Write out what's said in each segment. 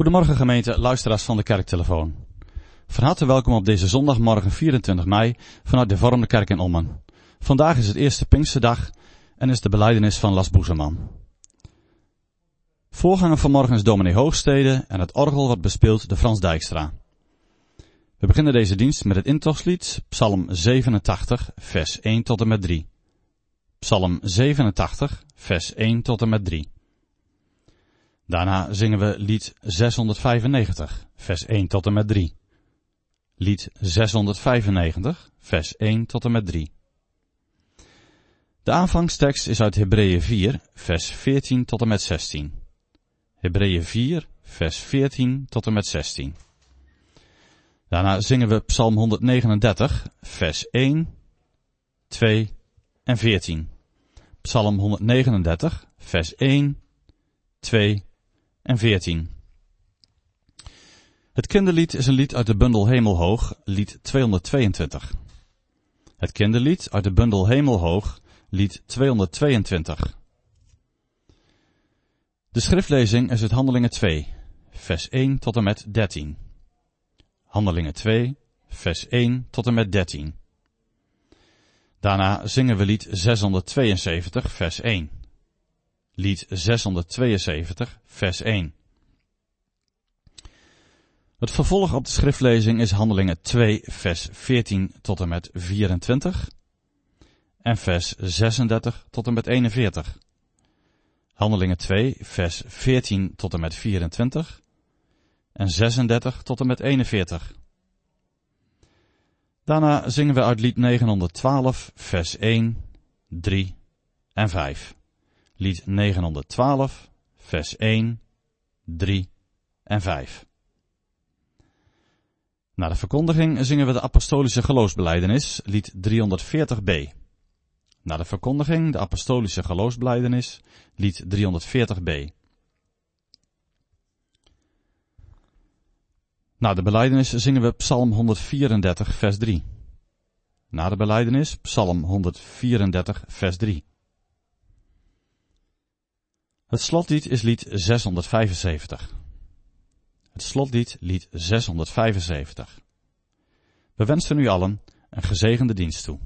Goedemorgen gemeente, luisteraars van de Kerktelefoon. Van harte welkom op deze zondagmorgen 24 mei vanuit de Vormde Kerk in Ommen. Vandaag is het eerste Pinksterdag en is de belijdenis van Las Boezeman. Voorganger vanmorgen is dominee Hoogstede en het orgel wordt bespeeld door Frans Dijkstra. We beginnen deze dienst met het intochtslied, Psalm 87, vers 1 tot en met 3. Psalm 87, vers 1 tot en met 3. Daarna zingen we lied 695, vers 1 tot en met 3. Lied 695, vers 1 tot en met 3. De aanvangstekst is uit Hebreeën 4, vers 14 tot en met 16. Hebreeën 4, vers 14 tot en met 16. Daarna zingen we Psalm 139, vers 1, 2 en 14. Psalm 139, vers 1, 2 en 14. Het kinderlied is een lied uit de bundel Hemelhoog, lied 222. Het kinderlied uit de bundel Hemelhoog, lied 222. De schriftlezing is uit Handelingen 2, vers 1 tot en met 13. Handelingen 2, vers 1 tot en met 13. Daarna zingen we lied 672, vers 1. Lied 672, vers 1. Het vervolg op de schriftlezing is Handelingen 2, vers 14 tot en met 24. En vers 36 tot en met 41. Handelingen 2, vers 14 tot en met 24. En 36 tot en met 41. Daarna zingen we uit lied 912, vers 1, 3 en 5. Lied 912, vers 1, 3 en 5. Na de verkondiging zingen we de apostolische geloofsbelijdenis, lied 340b. Na de verkondiging de apostolische geloofsbelijdenis, lied 340b. Na de belijdenis zingen we Psalm 134, vers 3. Na de belijdenis Psalm 134, vers 3. Het slotlied is lied 675. Het slotlied, lied 675. We wensen u allen een gezegende dienst toe.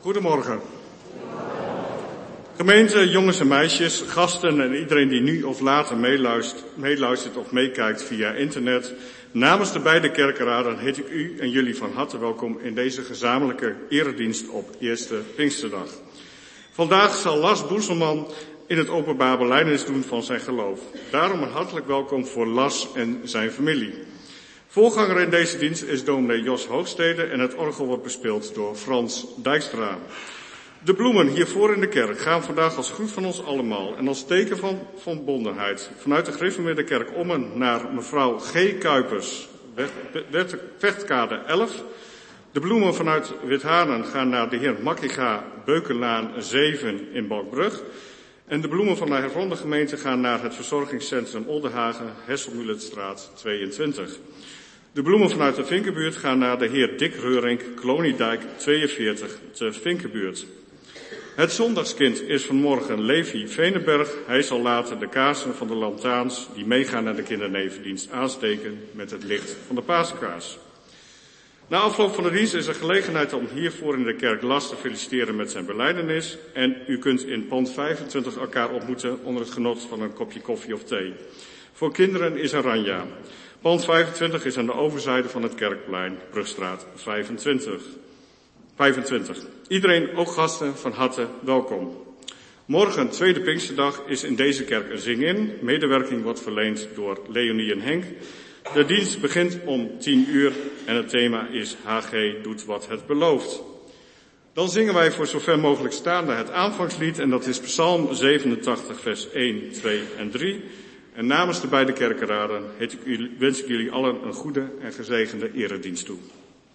Goedemorgen. Gemeente, jongens en meisjes, gasten en iedereen die nu of later meeluistert of meekijkt via internet. Namens de beide kerkenraden heet ik u en jullie van harte welkom in deze gezamenlijke eredienst op Eerste Pinksterdag. Vandaag zal Las Boeselman in het openbaar belijdenis doen van zijn geloof. Daarom een hartelijk welkom voor Las en zijn familie. Voorganger in deze dienst is dominee Jos Hoogstede en het orgel wordt bespeeld door Frans Dijkstra. De bloemen hiervoor in de kerk gaan vandaag als groet van ons allemaal en als teken van verbondenheid vanuit de gereformeerde kerk Ommen naar mevrouw G. Kuipers, Vechtkade 11. De bloemen vanuit Withanen gaan naar de heer Makkiga, Beukenlaan 7 in Balkbrug. En de bloemen van de hervormde gemeente gaan naar het verzorgingscentrum Oldenhagen, Hesselmuletstraat 22. De bloemen vanuit de Vinkenbuurt gaan naar de heer Dick Reurink, Kloniedijk 42 te Vinkenbuurt. Het zondagskind is vanmorgen Levi Venenberg. Hij zal later de kaarsen van de lantaarns die meegaan naar de kindernevendienst aansteken met het licht van de paaskaars. Na afloop van de dienst is er gelegenheid om hiervoor in de kerk Las te feliciteren met zijn belijdenis. En u kunt in pand 25 elkaar ontmoeten onder het genot van een kopje koffie of thee. Voor kinderen is een ranja. Pand 25 is aan de overzijde van het Kerkplein, Brugstraat 25. Iedereen, ook gasten, van harte welkom. Morgen, tweede Pinksterdag, is in deze kerk een zing-in. Medewerking wordt verleend door Leonie en Henk. De dienst begint om 10 uur en het thema is HG doet wat het belooft. Dan zingen wij voor zover mogelijk staande het aanvangslied en dat is Psalm 87 vers 1, 2 en 3. En namens de beide kerkenraden wens ik jullie allen een goede en gezegende eredienst toe.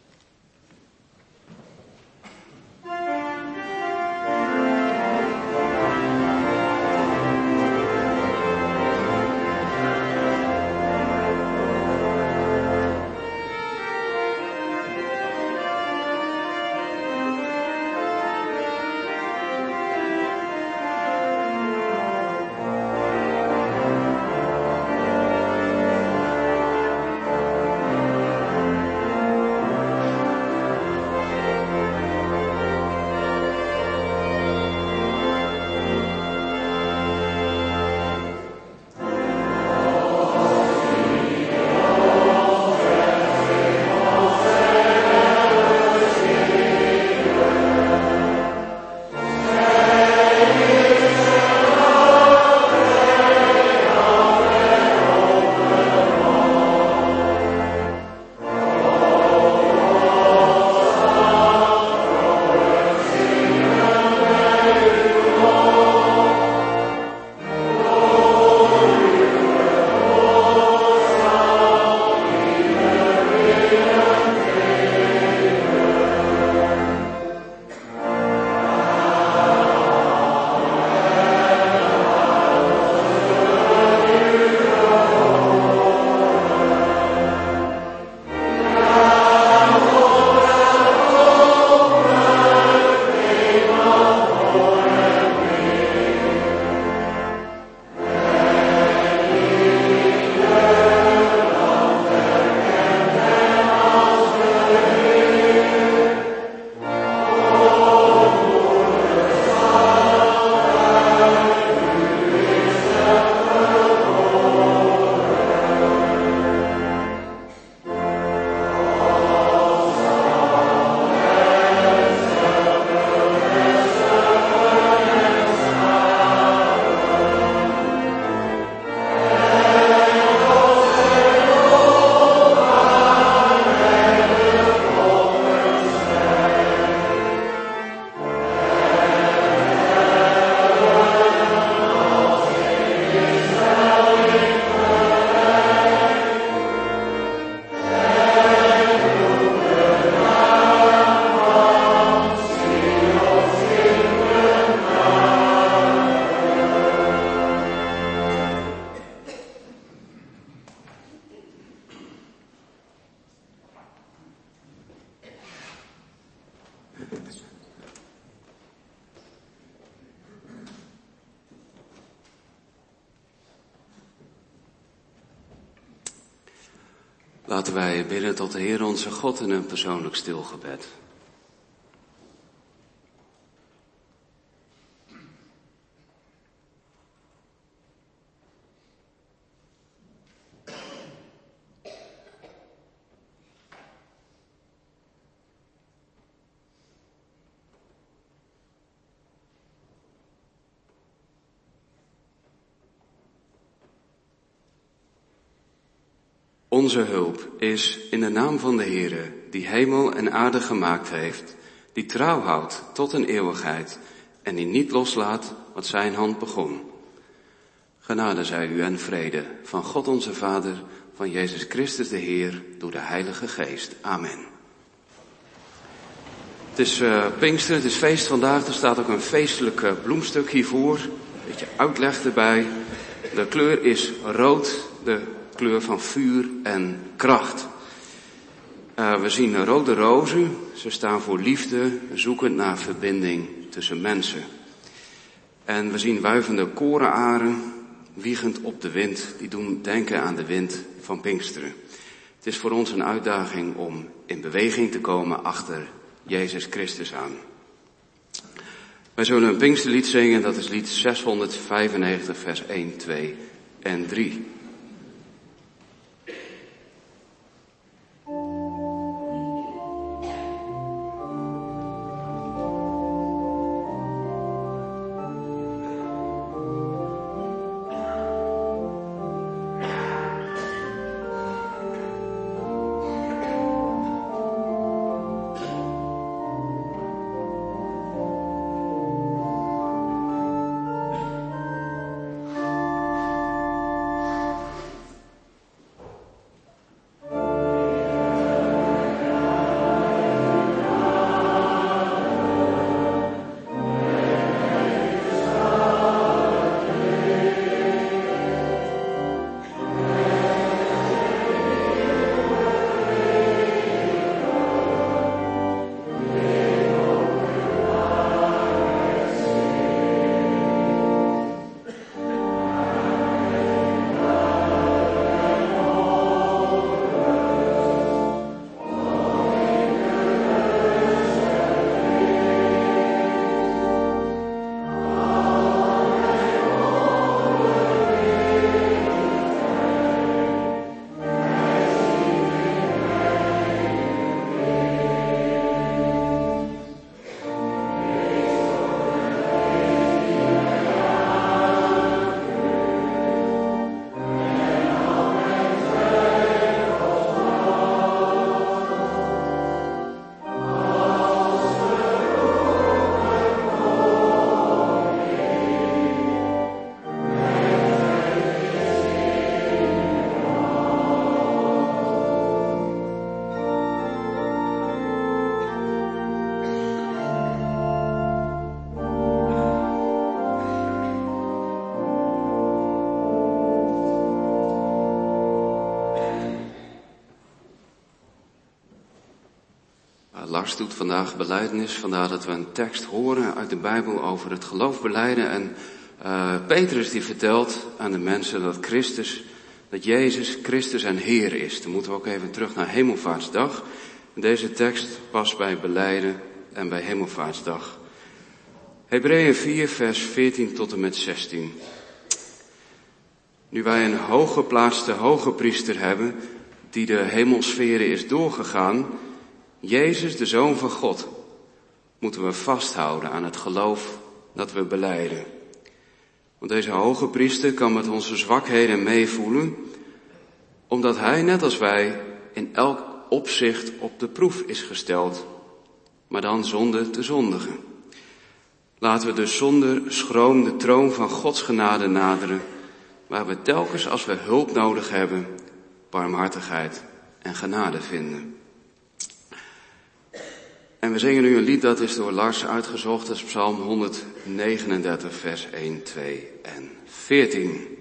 Laten wij bidden tot de Heer onze God in een persoonlijk stilgebed. Onze hulp is in de naam van de Heere, die hemel en aarde gemaakt heeft, die trouw houdt tot een eeuwigheid en die niet loslaat wat zijn hand begon. Genade zij u en vrede van God onze Vader, van Jezus Christus de Heer, door de Heilige Geest. Amen. Het is Pinkster, het is feest vandaag, er staat ook een feestelijk bloemstuk hiervoor, een beetje uitleg erbij. De kleur is rood, de kleur van vuur en kracht. We zien rode rozen, ze staan voor liefde, zoekend naar verbinding tussen mensen. En we zien wuivende korenaren, wiegend op de wind, die doen denken aan de wind van Pinksteren. Het is voor ons een uitdaging om in beweging te komen achter Jezus Christus aan. Wij zullen een Pinksterlied zingen, dat is lied 695, vers 1, 2 en 3. Lars doet vandaag belijdenis, vandaar dat we een tekst horen uit de Bijbel over het geloof belijden. En Petrus die vertelt aan de mensen dat Jezus Christus en Heer is. Dan moeten we ook even terug naar Hemelvaartsdag. Deze tekst past bij belijden en bij Hemelvaartsdag. Hebreeën 4 vers 14 tot en met 16. Nu wij een hooggeplaatste hoge priester hebben, die de hemelsferen is doorgegaan, Jezus, de Zoon van God, moeten we vasthouden aan het geloof dat we belijden. Want deze hoge priester kan met onze zwakheden meevoelen, omdat hij, net als wij, in elk opzicht op de proef is gesteld, maar dan zonder te zondigen. Laten we dus zonder schroom de troon van Gods genade naderen, waar we telkens als we hulp nodig hebben, barmhartigheid en genade vinden. En we zingen nu een lied dat is door Lars uitgezocht, dat is Psalm 139 vers 1, 2 en 14.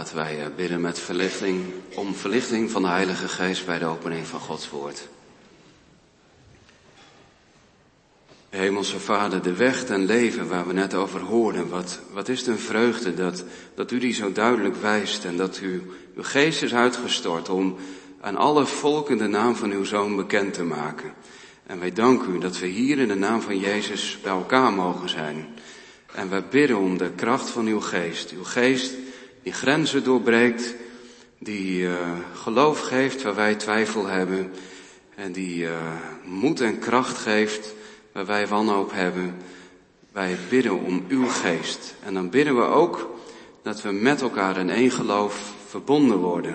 Laten wij bidden met om verlichting van de Heilige Geest bij de opening van Gods woord. Hemelse Vader, de weg ten leven waar we net over hoorden, wat is het een vreugde dat u die zo duidelijk wijst en dat uw geest is uitgestort om aan alle volken de naam van uw Zoon bekend te maken. En wij danken u dat we hier in de naam van Jezus bij elkaar mogen zijn. En wij bidden om de kracht van uw geest die grenzen doorbreekt, die geloof geeft waar wij twijfel hebben en die moed en kracht geeft waar wij wanhoop hebben. Wij bidden om uw geest. En dan bidden we ook dat we met elkaar in één geloof verbonden worden.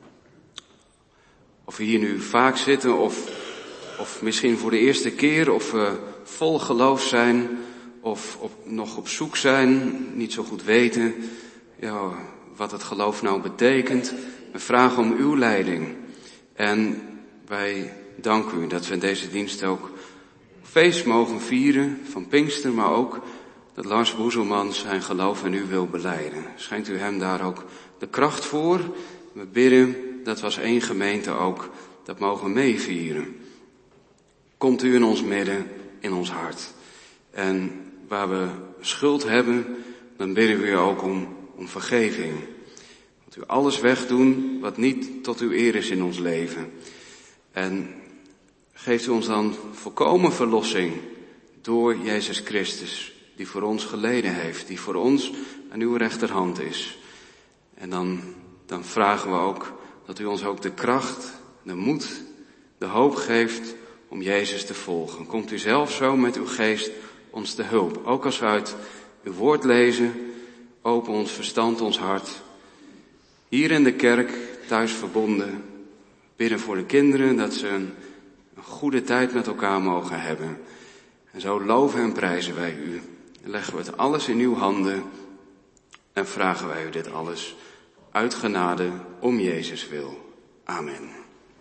Of we hier nu vaak zitten of misschien voor de eerste keer, of we vol geloof zijn of nog op zoek zijn, niet zo goed weten wat het geloof nou betekent. We vragen om uw leiding. En wij danken u dat we in deze dienst ook feest mogen vieren van Pinkster, maar ook dat Lars Boezelman zijn geloof in u wil belijden. Schenkt u hem daar ook de kracht voor. We bidden dat we als één gemeente ook dat mogen meevieren. Komt u in ons midden, in ons hart. En waar we schuld hebben, dan bidden we u ook om vergeving. Want u alles wegdoen wat niet tot uw eer is in ons leven. En geeft u ons dan volkomen verlossing door Jezus Christus, die voor ons geleden heeft, die voor ons aan uw rechterhand is. En dan vragen we ook dat u ons ook de kracht, de moed, de hoop geeft om Jezus te volgen. Komt u zelf zo met uw geest ons te hulp. Ook als we uit uw woord lezen, open ons verstand, ons hart. Hier in de kerk, thuis verbonden, bidden voor de kinderen dat ze een goede tijd met elkaar mogen hebben. En zo loven en prijzen wij u. En leggen we het alles in uw handen en vragen wij u dit alles uit genade om Jezus wil. Amen.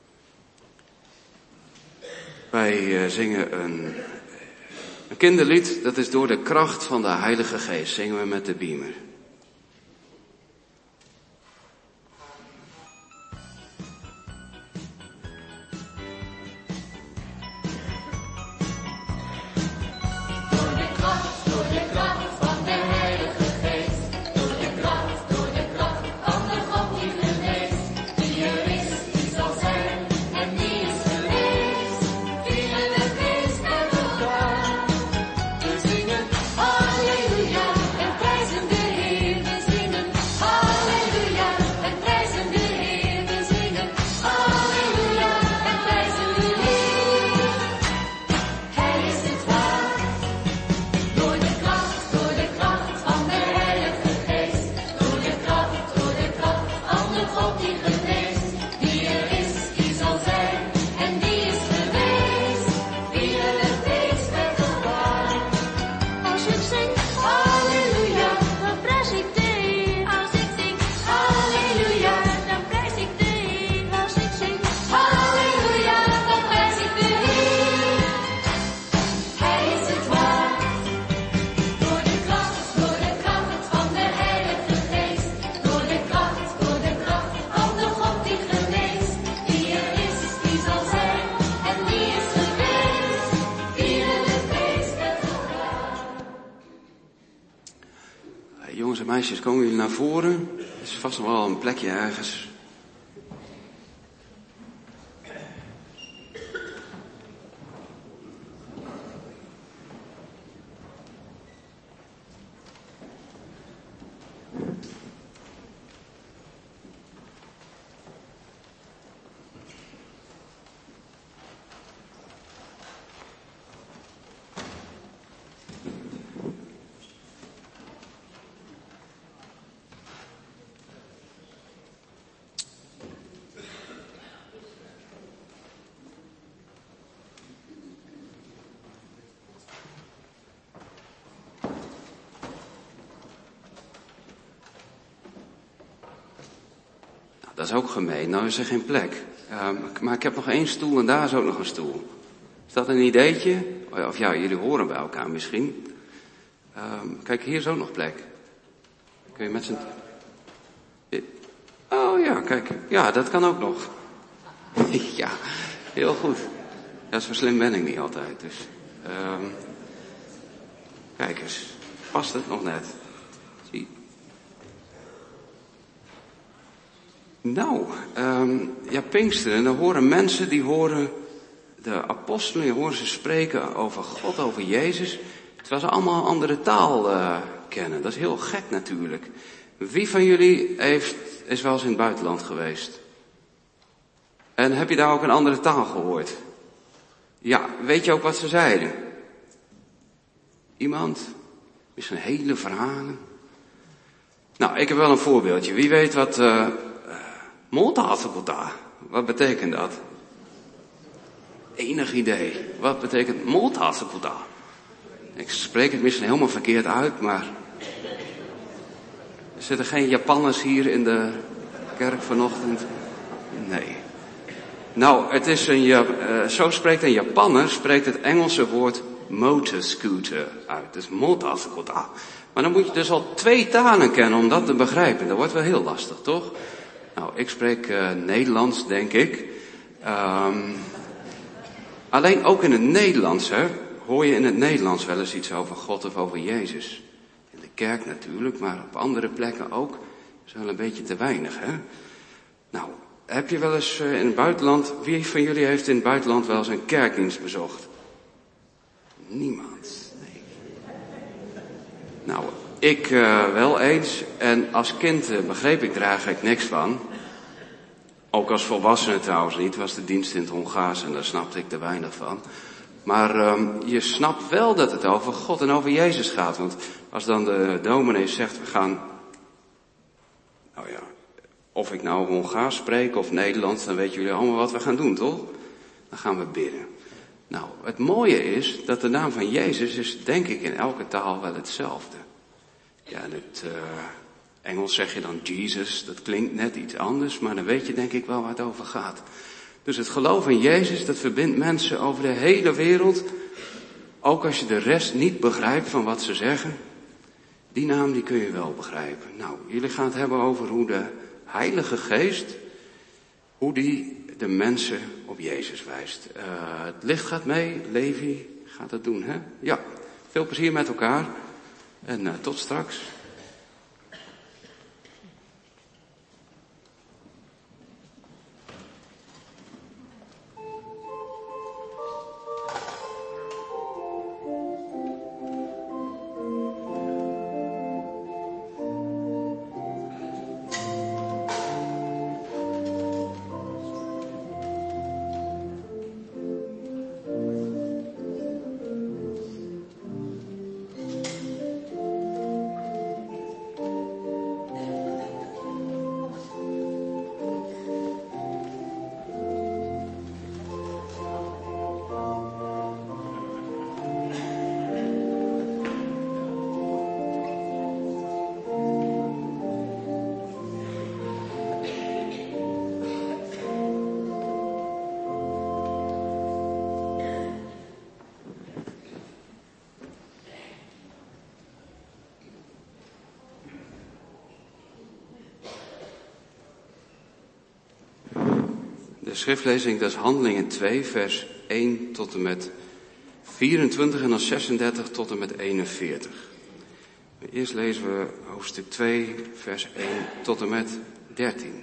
Wij zingen een kinderlied, dat is door de kracht van de Heilige Geest. Zingen we met de Beamer. Jongens en meisjes, komen jullie naar voren? Er is vast nog wel een plekje ergens. Dat is ook gemeen, nou is er geen plek. Maar ik heb nog 1 stoel en daar is ook nog een stoel. Is dat een ideetje? Of ja, jullie horen bij elkaar misschien. Kijk, hier is ook nog plek. Kun je met z'n... Oh ja, kijk. Ja, dat kan ook nog. Ja, heel goed. Ja, zo slim ben ik niet altijd. Dus, kijk eens. Past het nog net? Zie. Nou, ja, Pinksteren, dan horen mensen, die horen de apostelen, die horen ze spreken over God, over Jezus, terwijl ze allemaal een andere taal kennen. Dat is heel gek natuurlijk. Wie van jullie is wel eens in het buitenland geweest? En heb je daar ook een andere taal gehoord? Ja, weet je ook wat ze zeiden? Iemand? Misschien hele verhalen? Nou, ik heb wel een voorbeeldje. Wie weet wat moltaatsekota, wat betekent dat? Enig idee. Wat betekent moltaatsekota? Ik spreek het misschien helemaal verkeerd uit, maar er zitten geen Japanners hier in de kerk vanochtend? Nee. Nou, het is zo spreekt een Japanner, spreekt het Engelse woord motorscooter uit. Dus moltaatsekota. Maar dan moet je dus al 2 talen kennen om dat te begrijpen. Dat wordt wel heel lastig, toch? Nou, ik spreek Nederlands, denk ik. Alleen ook in het Nederlands, hè, hoor je in het Nederlands wel eens iets over God of over Jezus. In de kerk natuurlijk, maar op andere plekken ook. Dat is wel een beetje te weinig, hè. Nou, heb je wel eens in het buitenland, wie van jullie heeft in het buitenland wel eens een kerkdienst bezocht? Niemand, nee. Nou, ik wel eens. En als kind begreep ik er eigenlijk niks van. Ook als volwassene trouwens niet, was de dienst in het Hongaars en daar snapte ik er weinig van. Maar je snapt wel dat het over God en over Jezus gaat. Want als dan de dominee zegt, we gaan, nou ja, of ik nou Hongaars spreek of Nederlands, dan weten jullie allemaal wat we gaan doen, toch? Dan gaan we bidden. Nou, het mooie is dat de naam van Jezus is, denk ik, in elke taal wel hetzelfde. Ja, in het Engels zeg je dan Jesus, dat klinkt net iets anders, maar dan weet je denk ik wel waar het over gaat. Dus het geloof in Jezus, dat verbindt mensen over de hele wereld. Ook als je de rest niet begrijpt van wat ze zeggen. Die naam die kun je wel begrijpen. Nou, jullie gaan het hebben over hoe de Heilige Geest, hoe die de mensen op Jezus wijst. Het licht gaat mee, Levi gaat het doen, hè? Ja, veel plezier met elkaar en tot straks. De schriftlezing, dat is Handelingen 2, vers 1 tot en met 24 en dan 36 tot en met 41. Eerst lezen we hoofdstuk 2, vers 1 tot en met 13.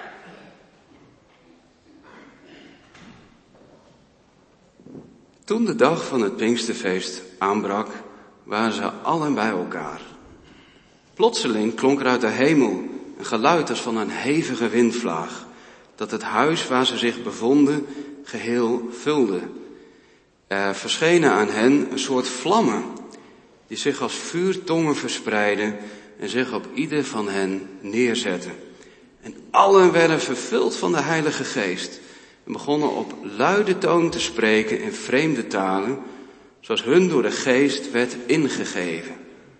Toen de dag van het Pinksterfeest aanbrak, waren ze allen bij elkaar. Plotseling klonk er uit de hemel een geluid als van een hevige windvlaag, dat het huis waar ze zich bevonden geheel vulde. Er verschenen aan hen een soort vlammen, die zich als vuurtongen verspreidden en zich op ieder van hen neerzetten. En allen werden vervuld van de Heilige Geest en begonnen op luide toon te spreken in vreemde talen, zoals hun door de Geest werd ingegeven.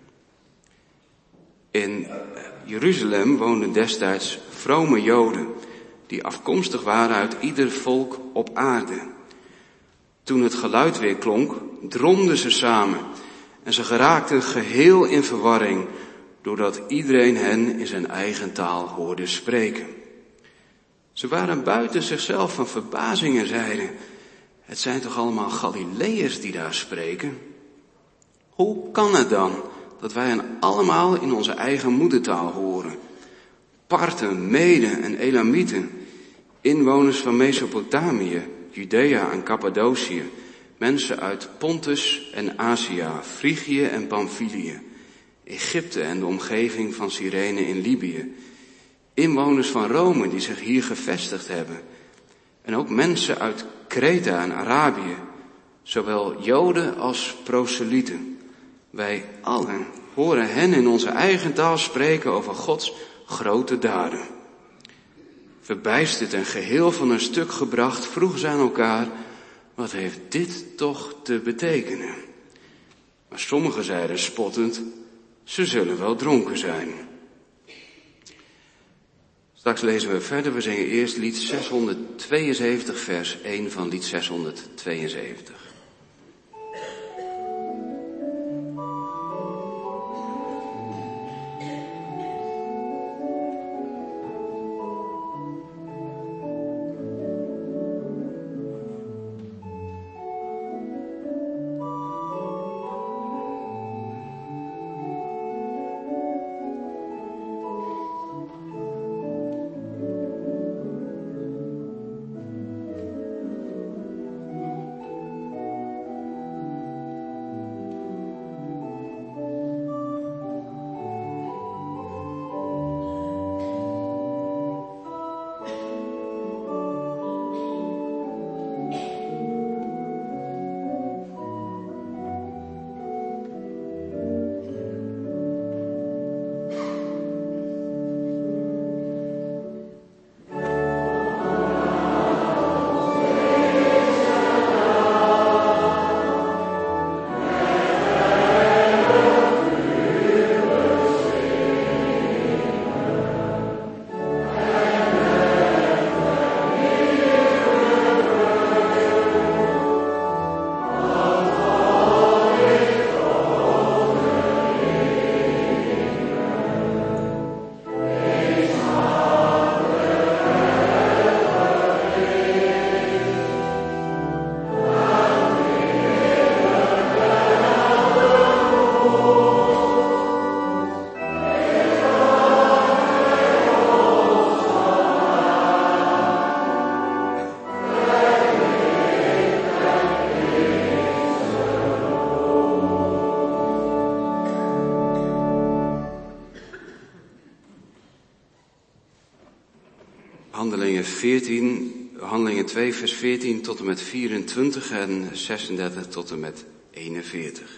In Jeruzalem woonden destijds vrome Joden, die afkomstig waren uit ieder volk op aarde. Toen het geluid weer klonk, dromden ze samen en ze geraakten geheel in verwarring doordat iedereen hen in zijn eigen taal hoorde spreken. Ze waren buiten zichzelf van verbazing en zeiden, het zijn toch allemaal Galileërs die daar spreken? Hoe kan het dan dat wij hen allemaal in onze eigen moedertaal horen? Parten, Meden en Elamieten, inwoners van Mesopotamië, Judea en Cappadocië, mensen uit Pontus en Azië, Frigië en Pamphylië, Egypte en de omgeving van Cyrene in Libië, inwoners van Rome die zich hier gevestigd hebben, en ook mensen uit Kreta en Arabië, zowel Joden als proselieten. Wij allen horen hen in onze eigen taal spreken over Gods grote daden. Verbijsterd en geheel van hun stuk gebracht, vroegen ze aan elkaar, wat heeft dit toch te betekenen? Maar sommigen zeiden spottend, ze zullen wel dronken zijn. Straks lezen we verder, we zingen eerst lied 672, vers 1 van lied 672. Handelingen 2 vers 14 tot en met 24 en 36 tot en met 41.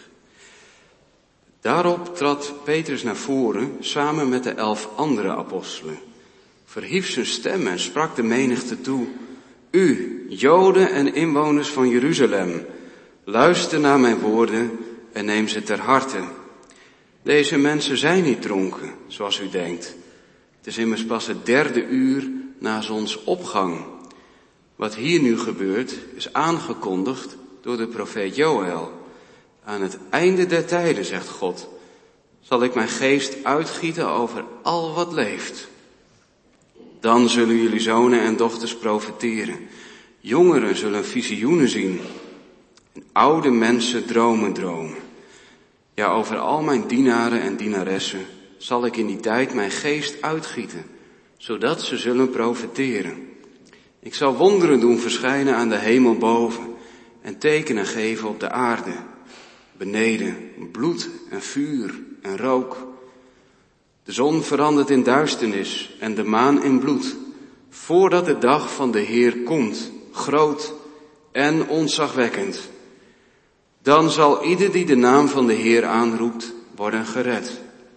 Daarop trad Petrus naar voren samen met de 11 andere apostelen, verhief zijn stem en sprak de menigte toe, u, Joden en inwoners van Jeruzalem, luister naar mijn woorden en neem ze ter harte. Deze mensen zijn niet dronken, zoals u denkt. Het is immers pas het 3e uur na zonsopgang. Wat hier nu gebeurt, is aangekondigd door de profeet Joël. Aan het einde der tijden, zegt God, zal ik mijn geest uitgieten over al wat leeft. Dan zullen jullie zonen en dochters profeteren. Jongeren zullen visioenen zien. En oude mensen dromen. Ja, over al mijn dienaren en dienaressen zal ik in die tijd mijn geest uitgieten, zodat ze zullen profeteren. Ik zal wonderen doen verschijnen aan de hemel boven en tekenen geven op de aarde. Beneden bloed en vuur en rook. De zon verandert in duisternis en de maan in bloed, voordat de dag van de Heer komt, groot en ontzagwekkend. Dan zal ieder die de naam van de Heer aanroept, worden gered.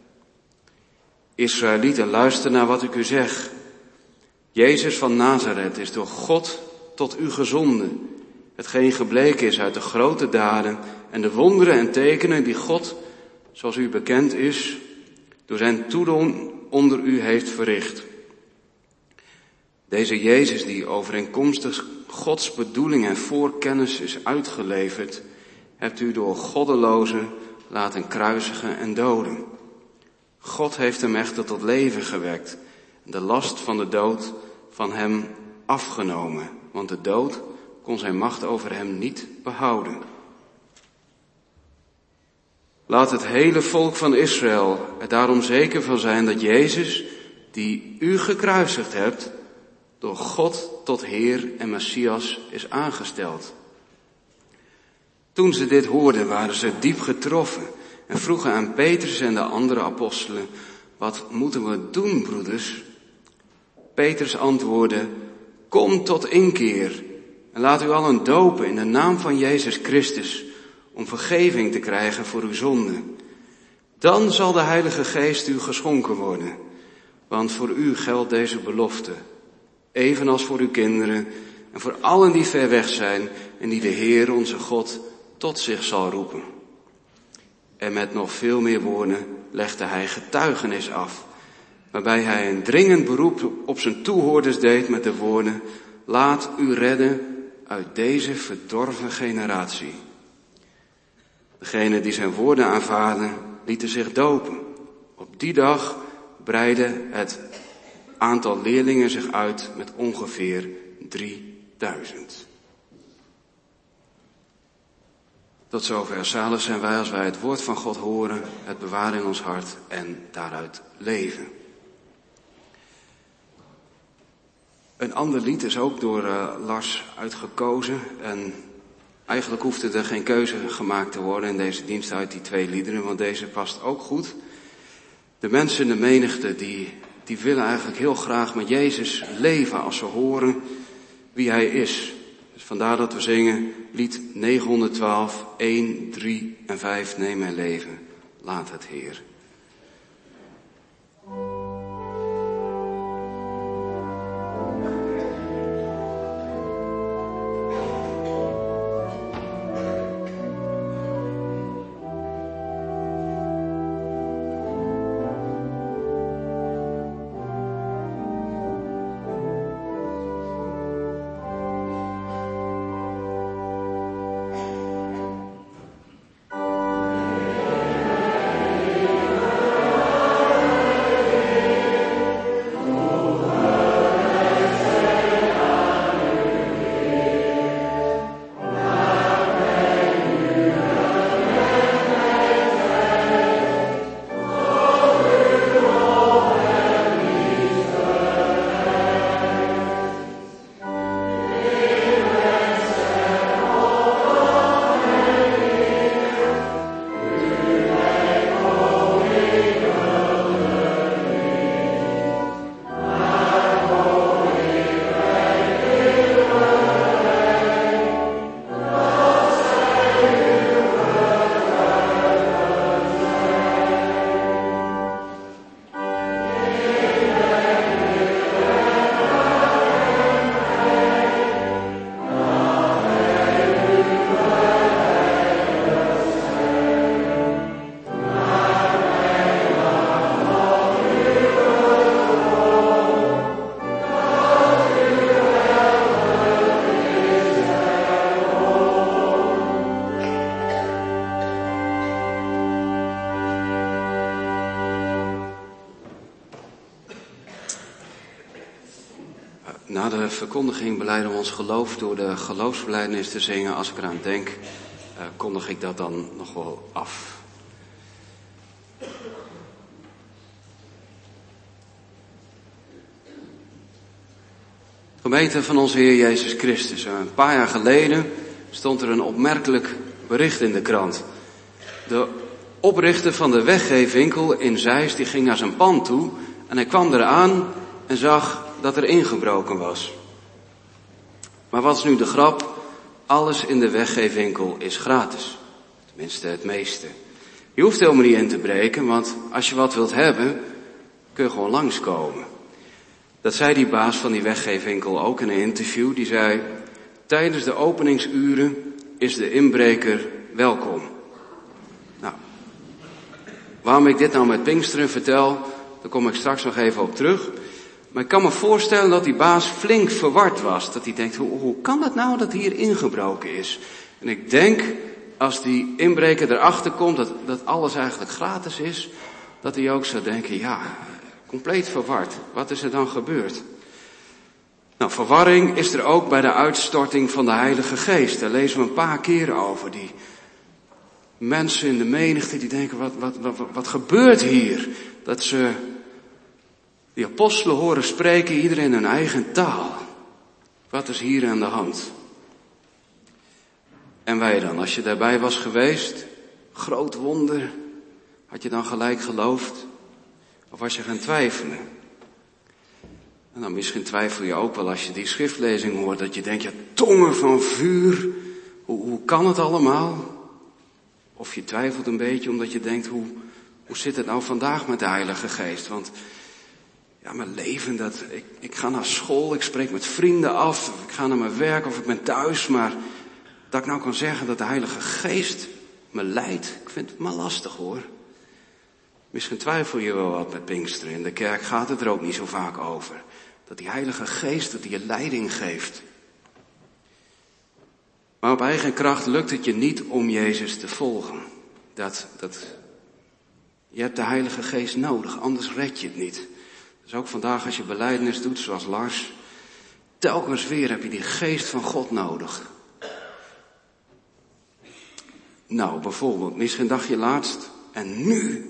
Israëlieten, luister naar wat ik u zeg. Jezus van Nazareth is door God tot u gezonden, hetgeen gebleken is uit de grote daden en de wonderen en tekenen die God, zoals u bekend is, door zijn toedoen onder u heeft verricht. Deze Jezus die overeenkomstig Gods bedoeling en voorkennis is uitgeleverd, hebt u door goddelozen laten kruisigen en doden. God heeft hem echter tot leven gewekt. De last van de dood van hem afgenomen. Want de dood kon zijn macht over hem niet behouden. Laat het hele volk van Israël er daarom zeker van zijn dat Jezus, die u gekruisigd hebt, door God tot Heer en Messias is aangesteld. Toen ze dit hoorden, waren ze diep getroffen en vroegen aan Petrus en de andere apostelen: wat moeten we doen, broeders? Petrus antwoordde: kom tot inkeer en laat u allen dopen in de naam van Jezus Christus, om vergeving te krijgen voor uw zonden. Dan zal de Heilige Geest u geschonken worden, want voor u geldt deze belofte, evenals voor uw kinderen en voor allen die ver weg zijn en die de Heer onze God tot zich zal roepen. En met nog veel meer woorden legde hij getuigenis af, waarbij hij een dringend beroep op zijn toehoorders deed met de woorden: laat u redden uit deze verdorven generatie. Degenen die zijn woorden aanvaarden, lieten zich dopen. Op die dag breidde het aantal leerlingen zich uit met ongeveer 3000. Tot zover. Zalig zijn wij als wij het woord van God horen, het bewaren in ons hart en daaruit leven. Een ander lied is ook door Lars uitgekozen en eigenlijk hoefde er geen keuze gemaakt te worden in deze dienst uit die 2 liederen, want deze past ook goed. De mensen in de menigte die willen eigenlijk heel graag met Jezus leven als ze horen wie hij is. Dus vandaar dat we zingen lied 912, 1, 3 en 5, neem mijn leven, laat het Heer. Na de verkondiging belijden we ons geloof door de geloofsbelijdenis te zingen. Als ik eraan denk, kondig ik dat dan nog wel af. Gemeente van onze Heer Jezus Christus. Een paar jaar geleden stond er een opmerkelijk bericht in de krant. De oprichter van de weggeefwinkel in Zeist, die ging naar zijn pand toe en hij kwam eraan en zag dat er ingebroken was. Maar wat is nu de grap? Alles in de weggeefwinkel is gratis. Tenminste het meeste. Je hoeft helemaal niet in te breken, want als je wat wilt hebben, kun je gewoon langskomen. Dat zei die baas van die weggeefwinkel ook in een interview. Die zei, tijdens de openingsuren is de inbreker welkom. Nou, waarom ik dit nou met Pinksteren vertel, daar kom ik straks nog even op terug. Maar ik kan me voorstellen dat die baas flink verward was. Dat hij denkt, hoe kan het nou dat hier ingebroken is? En ik denk, als die inbreker erachter komt dat alles eigenlijk gratis is, dat hij ook zou denken, ja, compleet verward. Wat is er dan gebeurd? Nou, verwarring is er ook bij de uitstorting van de Heilige Geest. Daar lezen we een paar keer over. Die mensen in de menigte die denken, wat gebeurt hier? Dat ze die apostelen horen spreken, iedereen in hun eigen taal. Wat is hier aan de hand? En wij dan, als je daarbij was geweest, groot wonder, had je dan gelijk geloofd? Of was je gaan twijfelen? En dan misschien twijfel je ook wel als je die schriftlezing hoort, dat je denkt, ja, tongen van vuur, hoe kan het allemaal? Of je twijfelt een beetje omdat je denkt, hoe zit het nou vandaag met de Heilige Geest? Want ja, mijn leven, ik ga naar school, ik spreek met vrienden af, of ik ga naar mijn werk of ik ben thuis, maar dat ik nou kan zeggen dat de Heilige Geest me leidt, ik vind het maar lastig hoor. Misschien twijfel je wel wat met Pinksteren. In de kerk gaat het er ook niet zo vaak over. Dat die Heilige Geest, dat die je leiding geeft. Maar op eigen kracht lukt het je niet om Jezus te volgen. Je hebt de Heilige Geest nodig, anders red je het niet. Dus ook vandaag als je belijdenis doet, zoals Lars, telkens weer heb je die Geest van God nodig. Nou, bijvoorbeeld, misschien dacht je laatst, en nu,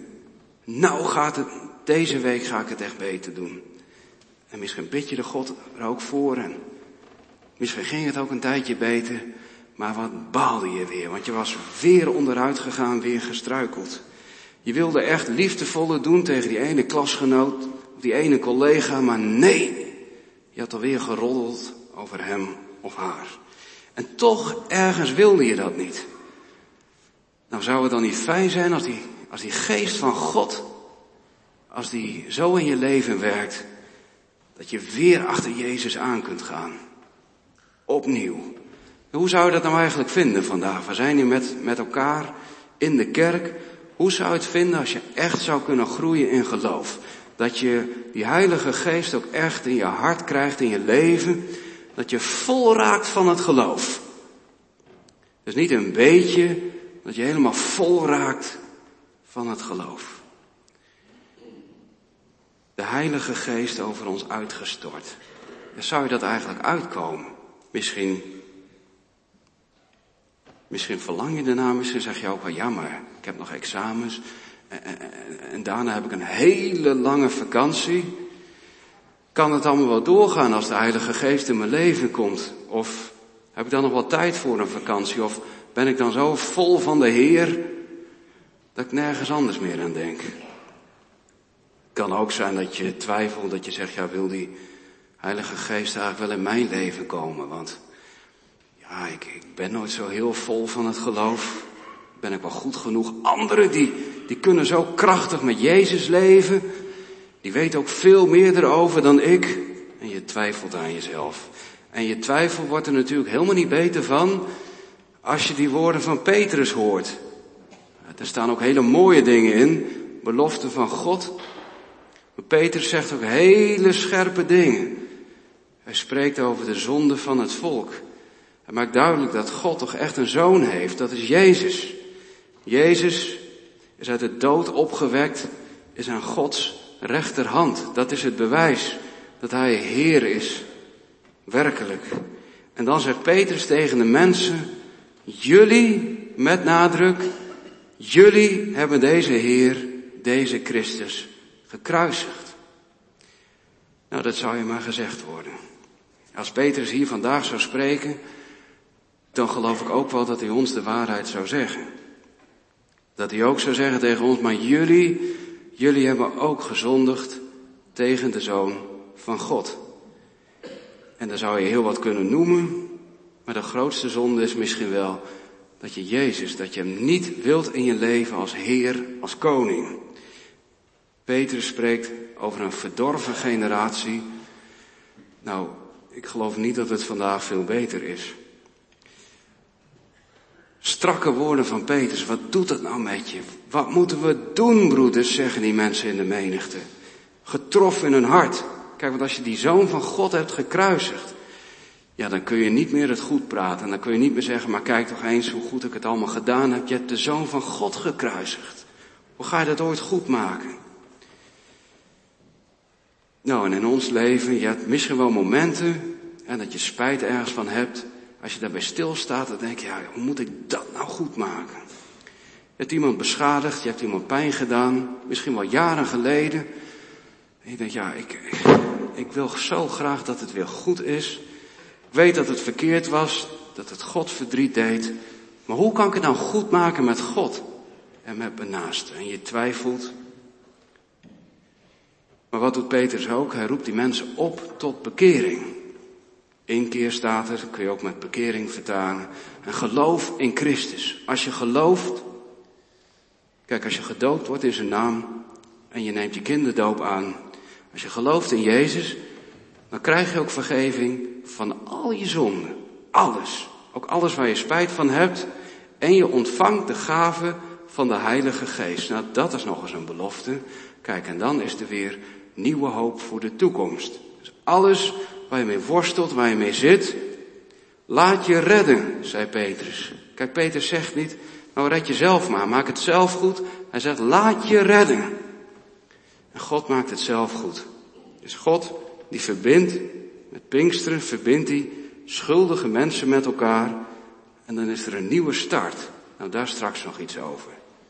deze week ga ik het echt beter doen. En misschien bid je de God er ook voor en misschien ging het ook een tijdje beter, maar wat baalde je weer, want je was weer onderuit gegaan, weer gestruikeld. Je wilde echt liefdevoller doen tegen die ene klasgenoot, of die ene collega, maar nee, je had alweer geroddeld over hem of haar. En toch ergens wilde je dat niet. Nou zou het dan niet fijn zijn als die Geest van God, als die zo in je leven werkt, dat je weer achter Jezus aan kunt gaan. Opnieuw. Hoe zou je dat nou eigenlijk vinden vandaag? We zijn hier met elkaar in de kerk. Hoe zou je het vinden als je echt zou kunnen groeien in geloof? Dat je die Heilige Geest ook echt in je hart krijgt, in je leven. Dat je vol raakt van het geloof. Dus niet een beetje, dat je helemaal vol raakt van het geloof. De Heilige Geest over ons uitgestort. En zou je dat eigenlijk uitkomen? Misschien verlang je ernaar, misschien zeg je ook wel, ja, maar ik heb nog examens. En daarna heb ik een hele lange vakantie. Kan het allemaal wel doorgaan als de Heilige Geest in mijn leven komt? Of heb ik dan nog wel tijd voor een vakantie? Of ben ik dan zo vol van de Heer dat ik nergens anders meer aan denk? Het kan ook zijn dat je twijfelt, dat je zegt, ja, wil die Heilige Geest eigenlijk wel in mijn leven komen? Want ja, ik ben nooit zo heel vol van het geloof. Ben ik wel goed genoeg? Anderen die kunnen zo krachtig met Jezus leven. Die weten ook veel meer erover dan ik. En je twijfelt aan jezelf. En je twijfel wordt er natuurlijk helemaal niet beter van als je die woorden van Petrus hoort. Er staan ook hele mooie dingen in. Beloften van God. Maar Petrus zegt ook hele scherpe dingen. Hij spreekt over de zonde van het volk. Hij maakt duidelijk dat God toch echt een zoon heeft. Dat is Jezus. Jezus is uit de dood opgewekt. Is aan Gods rechterhand. Dat is het bewijs dat hij Heer is. Werkelijk. En dan zegt Petrus tegen de mensen. Jullie, met nadruk. Jullie hebben deze Heer, deze Christus gekruisigd. Nou, dat zou je maar gezegd worden. Als Petrus hier vandaag zou spreken, dan geloof ik ook wel dat hij ons de waarheid zou zeggen. Dat hij ook zou zeggen tegen ons, maar jullie hebben ook gezondigd tegen de Zoon van God. En daar zou je heel wat kunnen noemen, maar de grootste zonde is misschien wel dat je Jezus, dat je hem niet wilt in je leven als Heer, als koning. Petrus spreekt over een verdorven generatie. Nou, ik geloof niet dat het vandaag veel beter is. Strakke woorden van Petrus, wat doet dat nou met je? Wat moeten we doen, broeders, zeggen die mensen in de menigte. Getroffen in hun hart. Kijk, want als je die Zoon van God hebt gekruisigd, ja, dan kun je niet meer het goed praten. Dan kun je niet meer zeggen, maar kijk toch eens hoe goed ik het allemaal gedaan heb. Je hebt de Zoon van God gekruisigd. Hoe ga je dat ooit goed maken? Nou, en in ons leven, je hebt misschien wel momenten en dat je spijt ergens van hebt. Als je daarbij stilstaat, dan denk je, ja, hoe moet ik dat nou goed maken? Je hebt iemand beschadigd, je hebt iemand pijn gedaan, misschien wel jaren geleden. En je denkt, ja, ik wil zo graag dat het weer goed is. Ik weet dat het verkeerd was, dat het God verdriet deed. Maar hoe kan ik het nou goed maken met God en met mijn naaste? En je twijfelt. Maar wat doet Petrus ook? Hij roept die mensen op tot bekering. Eén keer staat er, kun je ook met bekering vertalen. En geloof in Christus. Als je gelooft, kijk, als je gedoopt wordt in zijn naam en je neemt je kinderdoop aan. Als je gelooft in Jezus, dan krijg je ook vergeving van al je zonden. Alles. Ook alles waar je spijt van hebt. En je ontvangt de gave van de Heilige Geest. Nou, dat is nog eens een belofte. Kijk, en dan is er weer nieuwe hoop voor de toekomst. Dus alles waar je mee worstelt, waar je mee zit, laat je redden, zei Petrus. Kijk, Petrus zegt niet, nou red jezelf maar, maak het zelf goed. Hij zegt, laat je redden. En God maakt het zelf goed. Dus God, die verbindt, met Pinksteren verbindt hij schuldige mensen met elkaar. En dan is er een nieuwe start. Nou, daar straks nog iets over.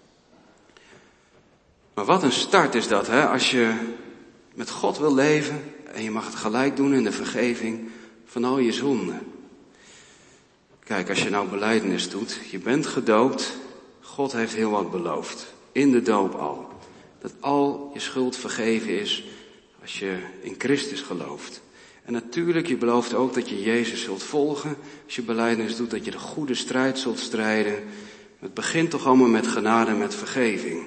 Maar wat een start is dat, hè? Als je met God wil leven en je mag het gelijk doen in de vergeving van al je zonden. Kijk, als je nou belijdenis doet, je bent gedoopt, God heeft heel wat beloofd. In de doop al. Dat al je schuld vergeven is als je in Christus gelooft. En natuurlijk, je belooft ook dat je Jezus zult volgen. Als je belijdenis doet, dat je de goede strijd zult strijden. Het begint toch allemaal met genade en met vergeving.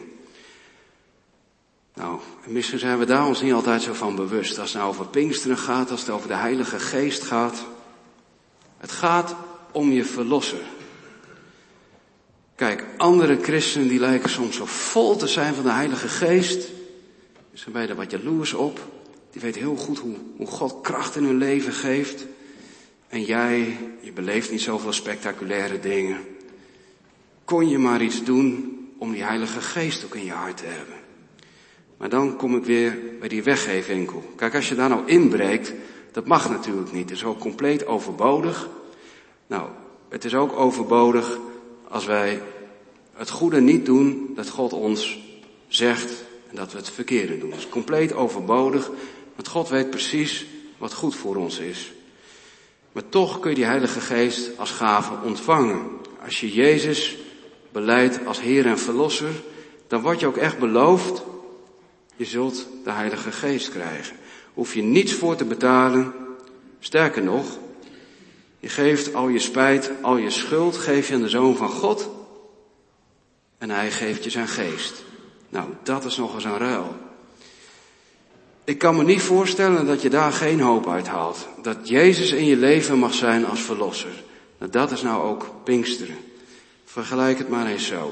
Nou, misschien zijn we daar ons niet altijd zo van bewust. Als het nou over Pinksteren gaat, als het over de Heilige Geest gaat. Het gaat om je verlosser. Kijk, andere christenen die lijken soms zo vol te zijn van de Heilige Geest. Misschien ben je er wat jaloers op. Die weten heel goed hoe God kracht in hun leven geeft. En jij, je beleeft niet zoveel spectaculaire dingen. Kon je maar iets doen om die Heilige Geest ook in je hart te hebben. Maar dan kom ik weer bij die weggeefwinkel. Kijk, als je daar nou inbreekt, dat mag natuurlijk niet. Het is ook compleet overbodig. Nou, het is ook overbodig als wij het goede niet doen dat God ons zegt en dat we het verkeerde doen. Het is compleet overbodig, want God weet precies wat goed voor ons is. Maar toch kun je die Heilige Geest als gave ontvangen. Als je Jezus belijdt als Heer en Verlosser, dan word je ook echt beloofd, je zult de Heilige Geest krijgen. Hoef je niets voor te betalen. Sterker nog, je geeft al je spijt, al je schuld, geef je aan de Zoon van God. En Hij geeft je zijn geest. Nou, dat is nog eens een ruil. Ik kan me niet voorstellen dat je daar geen hoop uit haalt. Dat Jezus in je leven mag zijn als verlosser. Nou, dat is nou ook Pinksteren. Vergelijk het maar eens zo.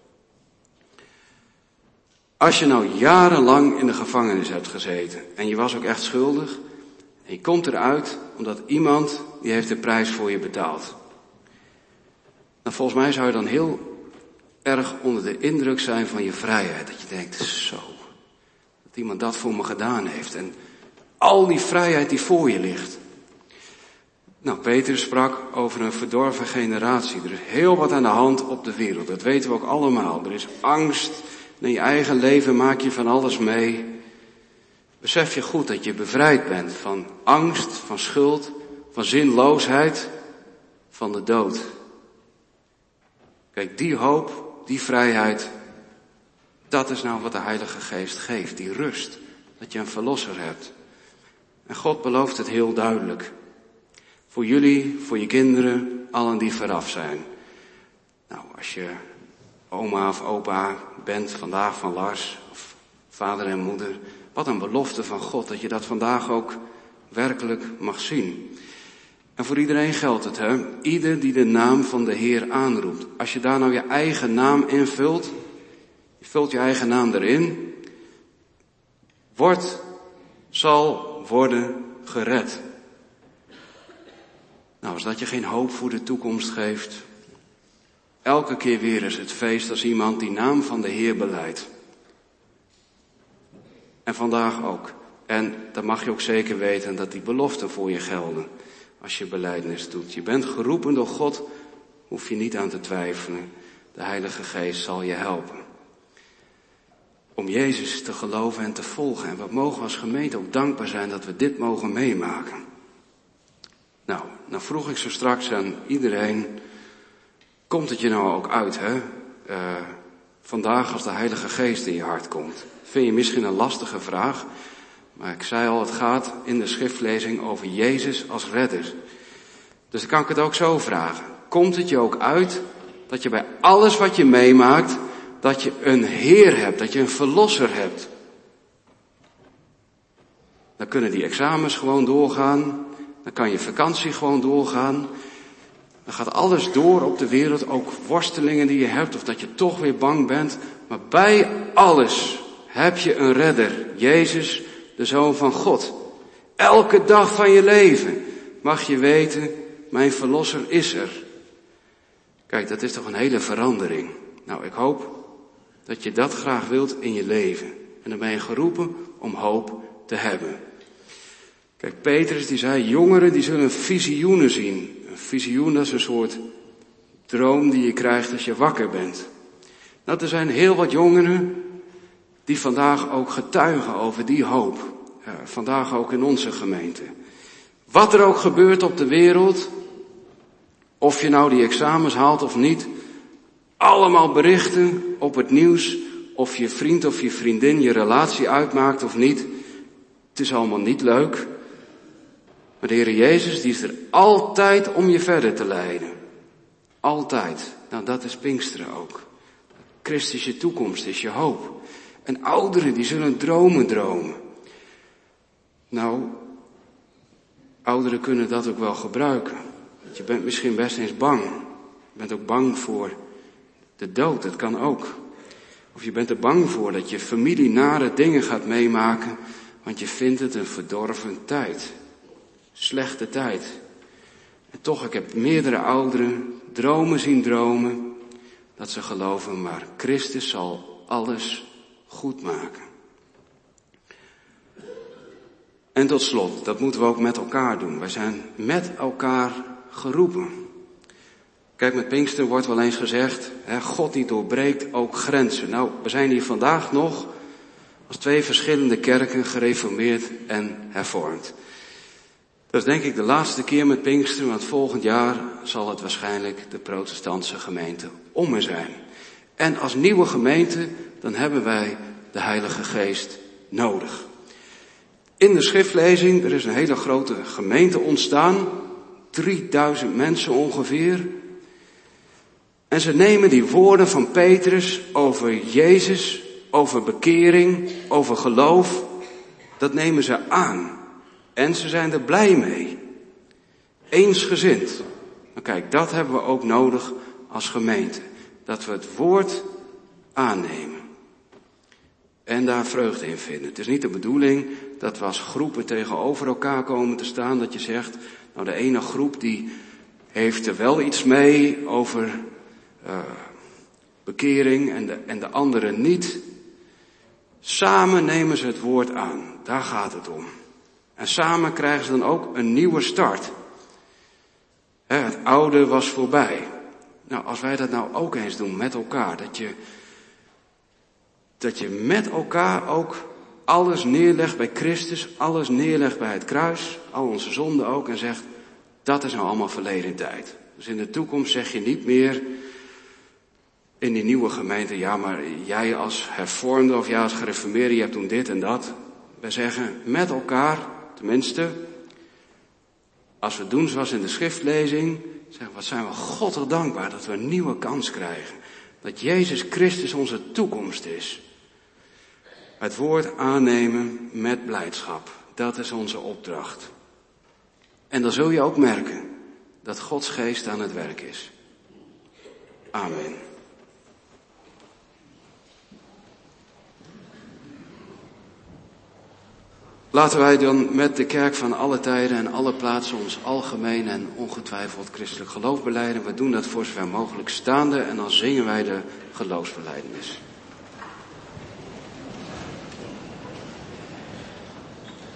Als je nou jarenlang in de gevangenis hebt gezeten en je was ook echt schuldig en je komt eruit omdat iemand die heeft de prijs voor je betaald. Nou, volgens mij zou je dan heel erg onder de indruk zijn van je vrijheid. Dat je denkt, zo, dat iemand dat voor me gedaan heeft en al die vrijheid die voor je ligt. Nou, Petrus sprak over een verdorven generatie. Er is heel wat aan de hand op de wereld, dat weten we ook allemaal. Er is angst. In je eigen leven maak je van alles mee. Besef je goed dat je bevrijd bent van angst, van schuld, van zinloosheid, van de dood. Kijk, die hoop, die vrijheid, dat is nou wat de Heilige Geest geeft. Die rust, dat je een verlosser hebt. En God belooft het heel duidelijk. Voor jullie, voor je kinderen, allen die veraf zijn. Nou, als je oma of opa bent vandaag van Lars, of vader en moeder. Wat een belofte van God, dat je dat vandaag ook werkelijk mag zien. En voor iedereen geldt het, hè. Ieder die de naam van de Heer aanroept. Als je daar nou je eigen naam invult, je vult je eigen naam erin, zal worden gered. Nou, als dat je geen hoop voor de toekomst geeft. Elke keer weer is het feest als iemand die naam van de Heer belijdt. En vandaag ook. En dan mag je ook zeker weten dat die beloften voor je gelden als je belijdenis doet. Je bent geroepen door God, hoef je niet aan te twijfelen. De Heilige Geest zal je helpen. Om Jezus te geloven en te volgen. En wat mogen we als gemeente ook dankbaar zijn dat we dit mogen meemaken. Nou vroeg ik zo straks aan iedereen, komt het je nou ook uit, hè? Vandaag als de Heilige Geest in je hart komt. Vind je misschien een lastige vraag, maar ik zei al, het gaat in de schriftlezing over Jezus als redder. Dus dan kan ik het ook zo vragen. Komt het je ook uit dat je bij alles wat je meemaakt, dat je een Heer hebt, dat je een Verlosser hebt? Dan kunnen die examens gewoon doorgaan, dan kan je vakantie gewoon doorgaan. Dan gaat alles door op de wereld, ook worstelingen die je hebt, of dat je toch weer bang bent. Maar bij alles heb je een redder, Jezus, de Zoon van God. Elke dag van je leven mag je weten, mijn Verlosser is er. Kijk, dat is toch een hele verandering. Nou, ik hoop dat je dat graag wilt in je leven. En dan ben je geroepen om hoop te hebben. Kijk, Petrus die zei, jongeren die zullen visioenen zien. Een visioen, dat is een soort droom die je krijgt als je wakker bent. Nou, er zijn heel wat jongeren die vandaag ook getuigen over die hoop. Vandaag ook in onze gemeente. Wat er ook gebeurt op de wereld, of je nou die examens haalt of niet, allemaal berichten op het nieuws, of je vriend of je vriendin je relatie uitmaakt of niet. Het is allemaal niet leuk. Maar de Heer Jezus, die is er altijd om je verder te leiden. Altijd. Nou, dat is Pinksteren ook. Christus je toekomst is je hoop. En ouderen, die zullen dromen. Nou, ouderen kunnen dat ook wel gebruiken. Want je bent misschien best eens bang. Je bent ook bang voor de dood, dat kan ook. Of je bent er bang voor dat je familie nare dingen gaat meemaken, want je vindt het een verdorven tijd. Slechte tijd. En toch, ik heb meerdere ouderen zien dromen, dat ze geloven, maar Christus zal alles goed maken. En tot slot, dat moeten we ook met elkaar doen. Wij zijn met elkaar geroepen. Kijk, met Pinkster wordt wel eens gezegd, God die doorbreekt ook grenzen. Nou, we zijn hier vandaag nog als twee verschillende kerken, gereformeerd en hervormd. Dat is denk ik de laatste keer met Pinkster, want volgend jaar zal het waarschijnlijk de protestantse gemeente om me zijn. En als nieuwe gemeente, dan hebben wij de Heilige Geest nodig. In de schriftlezing, er is een hele grote gemeente ontstaan, 3000 mensen ongeveer. En ze nemen die woorden van Petrus over Jezus, over bekering, over geloof, dat nemen ze aan. En ze zijn er blij mee. Eensgezind. Maar kijk, dat hebben we ook nodig als gemeente. Dat we het woord aannemen. En daar vreugde in vinden. Het is niet de bedoeling dat we als groepen tegenover elkaar komen te staan. Dat je zegt, nou de ene groep die heeft er wel iets mee over bekering en de andere niet. Samen nemen ze het woord aan. Daar gaat het om. En samen krijgen ze dan ook een nieuwe start. Het oude was voorbij. Nou, als wij dat nou ook eens doen met elkaar. Dat je met elkaar ook alles neerlegt bij Christus. Alles neerlegt bij het kruis. Al onze zonden ook. En zegt, dat is nou allemaal verleden tijd. Dus in de toekomst zeg je niet meer in die nieuwe gemeente. Ja, maar jij als hervormde of jij als gereformeerde, je hebt toen dit en dat. Wij zeggen met elkaar, tenminste, als we doen zoals in de schriftlezing, zeggen wat zijn we God dankbaar dat we een nieuwe kans krijgen. Dat Jezus Christus onze toekomst is. Het woord aannemen met blijdschap. Dat is onze opdracht. En dan zul je ook merken dat Gods geest aan het werk is. Amen. Laten wij dan met de kerk van alle tijden en alle plaatsen ons algemeen en ongetwijfeld christelijk geloof belijden. We doen dat voor zover mogelijk staande en dan zingen wij de geloofsbelijdenis.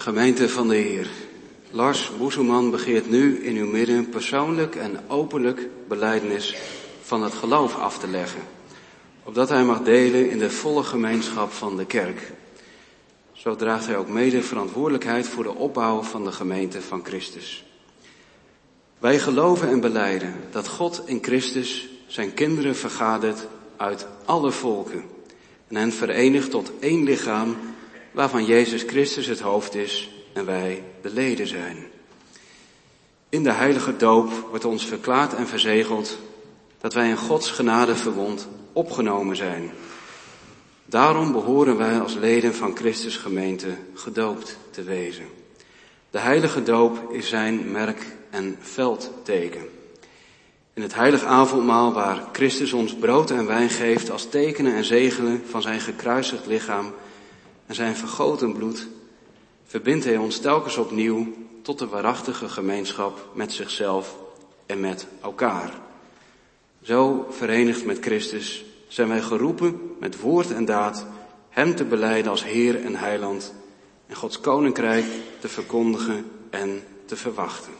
Gemeente van de Heer, Lars Boeselman begeert nu in uw midden persoonlijk en openlijk belijdenis van het geloof af te leggen, opdat hij mag delen in de volle gemeenschap van de kerk. Zo draagt hij ook mede verantwoordelijkheid voor de opbouw van de gemeente van Christus. Wij geloven en belijden dat God in Christus zijn kinderen vergadert uit alle volken en hen verenigt tot één lichaam, waarvan Jezus Christus het hoofd is en wij de leden zijn. In de heilige doop wordt ons verklaard en verzegeld dat wij in Gods genadeverbond opgenomen zijn. Daarom behoren wij als leden van Christus gemeente gedoopt te wezen. De heilige doop is zijn merk en veldteken. In het heilig avondmaal waar Christus ons brood en wijn geeft als tekenen en zegelen van zijn gekruisigd lichaam en zijn vergoten bloed, verbindt hij ons telkens opnieuw tot de waarachtige gemeenschap met zichzelf en met elkaar. Zo verenigd met Christus zijn wij geroepen met woord en daad hem te belijden als Heer en Heiland en Gods koninkrijk te verkondigen en te verwachten.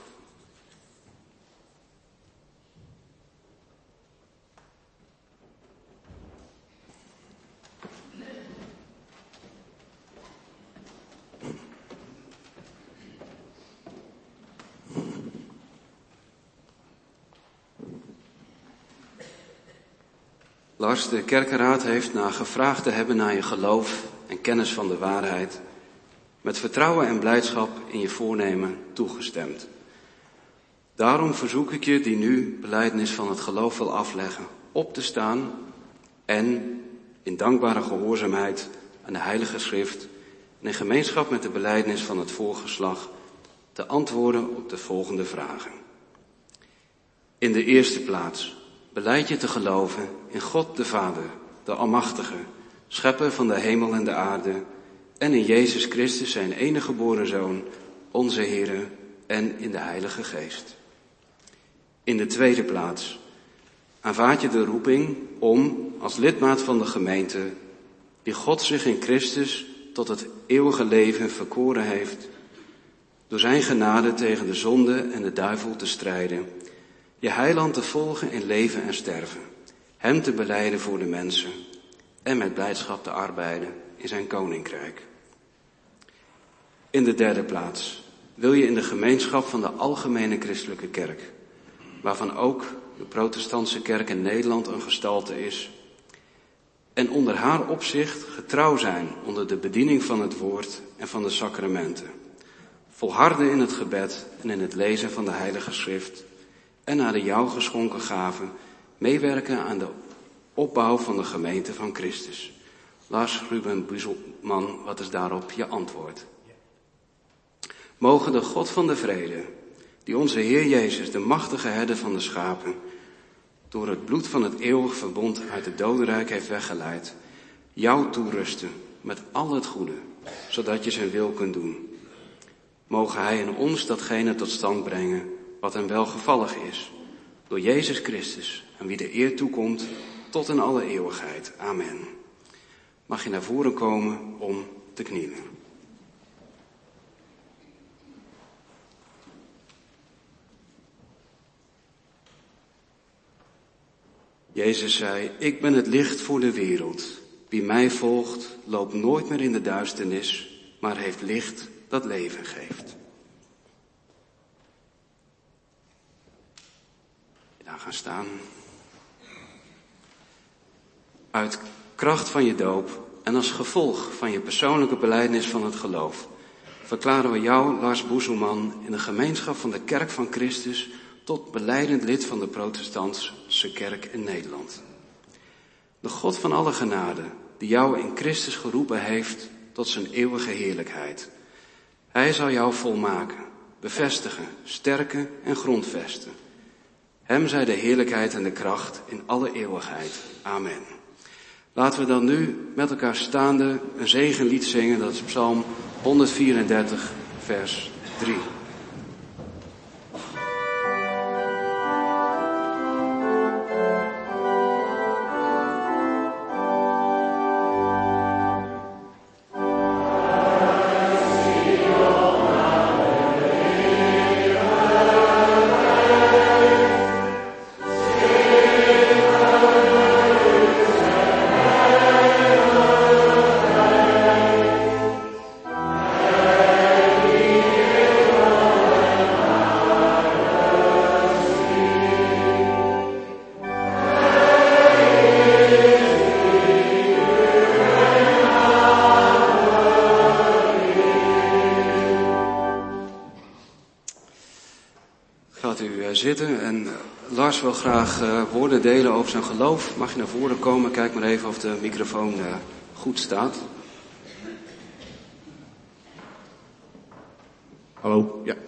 Lars, de kerkenraad heeft na gevraagd te hebben naar je geloof en kennis van de waarheid, met vertrouwen en blijdschap in je voornemen toegestemd. Daarom verzoek ik je die nu belijdenis van het geloof wil afleggen, op te staan en in dankbare gehoorzaamheid aan de Heilige Schrift en in gemeenschap met de belijdenis van het voorgeslag te antwoorden op de volgende vragen. In de eerste plaats, belijd je te geloven in God de Vader, de Almachtige, schepper van de hemel en de aarde, en in Jezus Christus, zijn enige geboren Zoon, onze Heere, en in de Heilige Geest. In de tweede plaats, aanvaard je de roeping om, als lidmaat van de gemeente, die God zich in Christus tot het eeuwige leven verkoren heeft, door zijn genade tegen de zonde en de duivel te strijden, je heiland te volgen in leven en sterven, hem te belijden voor de mensen en met blijdschap te arbeiden in zijn koninkrijk. In de derde plaats wil je in de gemeenschap van de algemene christelijke kerk, waarvan ook de protestantse kerk in Nederland een gestalte is, en onder haar opzicht getrouw zijn onder de bediening van het woord en van de sacramenten, volharden in het gebed en in het lezen van de Heilige Schrift, en naar de jou geschonken gaven meewerken aan de opbouw van de gemeente van Christus. Lars Ruben Buzelman, wat is daarop je antwoord? Mogen de God van de vrede, die onze Heer Jezus, de machtige herder van de schapen, door het bloed van het eeuwig verbond uit het dodenrijk heeft weggeleid, jou toerusten met al het goede, zodat je zijn wil kunt doen. Mogen hij in ons datgene tot stand brengen wat hem welgevallig is, door Jezus Christus, aan wie de eer toekomt tot in alle eeuwigheid. Amen. Mag je naar voren komen om te knielen. Jezus zei, ik ben het licht voor de wereld. Wie mij volgt, loopt nooit meer in de duisternis, maar heeft licht dat leven geeft. Daar gaan staan. Uit kracht van je doop en als gevolg van je persoonlijke belijdenis van het geloof, verklaren we jou, Lars Boeselman, in de gemeenschap van de Kerk van Christus tot belijdend lid van de protestantse kerk in Nederland. De God van alle genade, die jou in Christus geroepen heeft tot zijn eeuwige heerlijkheid. Hij zal jou volmaken, bevestigen, sterken en grondvesten. Hem zij de heerlijkheid en de kracht in alle eeuwigheid. Amen. Laten we dan nu met elkaar staande een zegenlied zingen, dat is Psalm 134, vers 3. Sion. Gaat u zitten en Lars wil graag woorden delen over zijn geloof. Mag je naar voren komen? Kijk maar even of de microfoon goed staat. Hallo, ja.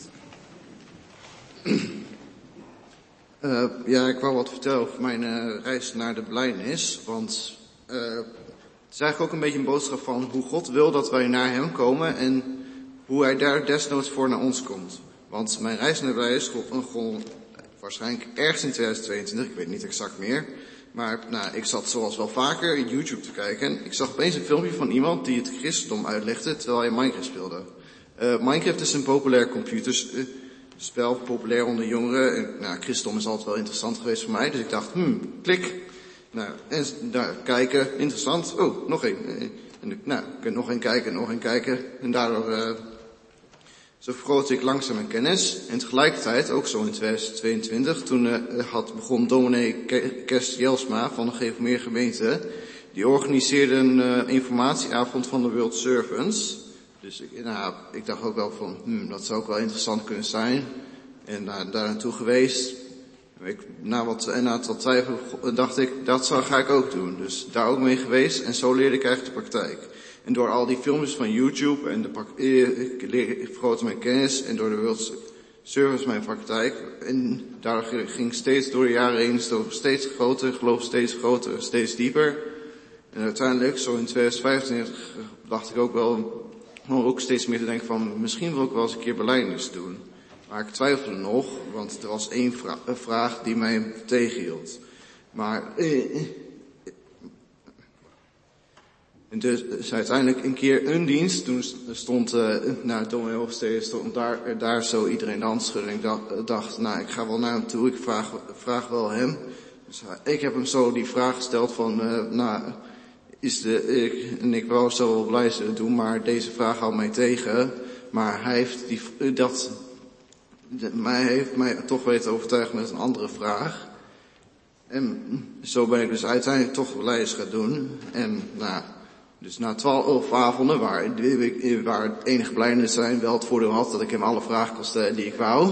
Ja, ik wou wat vertellen over mijn reis naar de belijdenis. Want het is eigenlijk ook een beetje een boodschap van hoe God wil dat wij naar hem komen en hoe hij daar desnoods voor naar ons komt. Want mijn reis naar de belijdenis begon waarschijnlijk ergens in 2022, ik weet niet exact meer. Maar ik zat zoals wel vaker in YouTube te kijken en ik zag opeens een filmpje van iemand die het christendom uitlegde terwijl hij Minecraft speelde. Minecraft is een populair computerspel, populair onder jongeren. En, christendom is altijd wel interessant geweest voor mij, dus ik dacht, klik. En daar kijken, interessant. Oh, nog één. Ik kan nog één kijken. En daardoor zo vergrootte ik langzaam mijn kennis. En tegelijkertijd, ook zo in 2022, toen begon dominee Kerst Jelsma van de Gereformeerde Gemeente. Die organiseerde een informatieavond van de World Servants. Dus ik dacht ook wel van, dat zou ook wel interessant kunnen zijn. En daar naartoe geweest. Na wat twijfel dacht ik, ga ik ook doen. Dus daar ook mee geweest en zo leerde ik eigenlijk de praktijk. En door al die filmpjes van YouTube en ik vergrootte mijn kennis en door de World Service mijn praktijk. En daardoor ging steeds door de jaren heen steeds groter, geloof steeds groter, steeds dieper. En uiteindelijk, zo in 2025, dacht ik ook wel, ook steeds meer te denken van, misschien wil ik wel eens een keer belijdenis doen. Maar ik twijfelde nog, want er was één vraag die mij tegenhield. Maar dus uiteindelijk een keer een dienst, toen stond dominee Hoogstede, stond daar zo iedereen de hand schudden. En ik dacht, ik ga wel naar hem toe, ik vraag wel hem. Dus ik heb hem zo die vraag gesteld van, en ik wou zo wel blij zullen doen, maar deze vraag houdt mij tegen. Maar hij heeft mij toch weten overtuigen met een andere vraag. En zo ben ik dus uiteindelijk toch belijdenis gaan doen. En dus na 12 avonden, waar het enige belijdenis zijn wel het voordeel had dat ik hem alle vragen kon stellen die ik wou,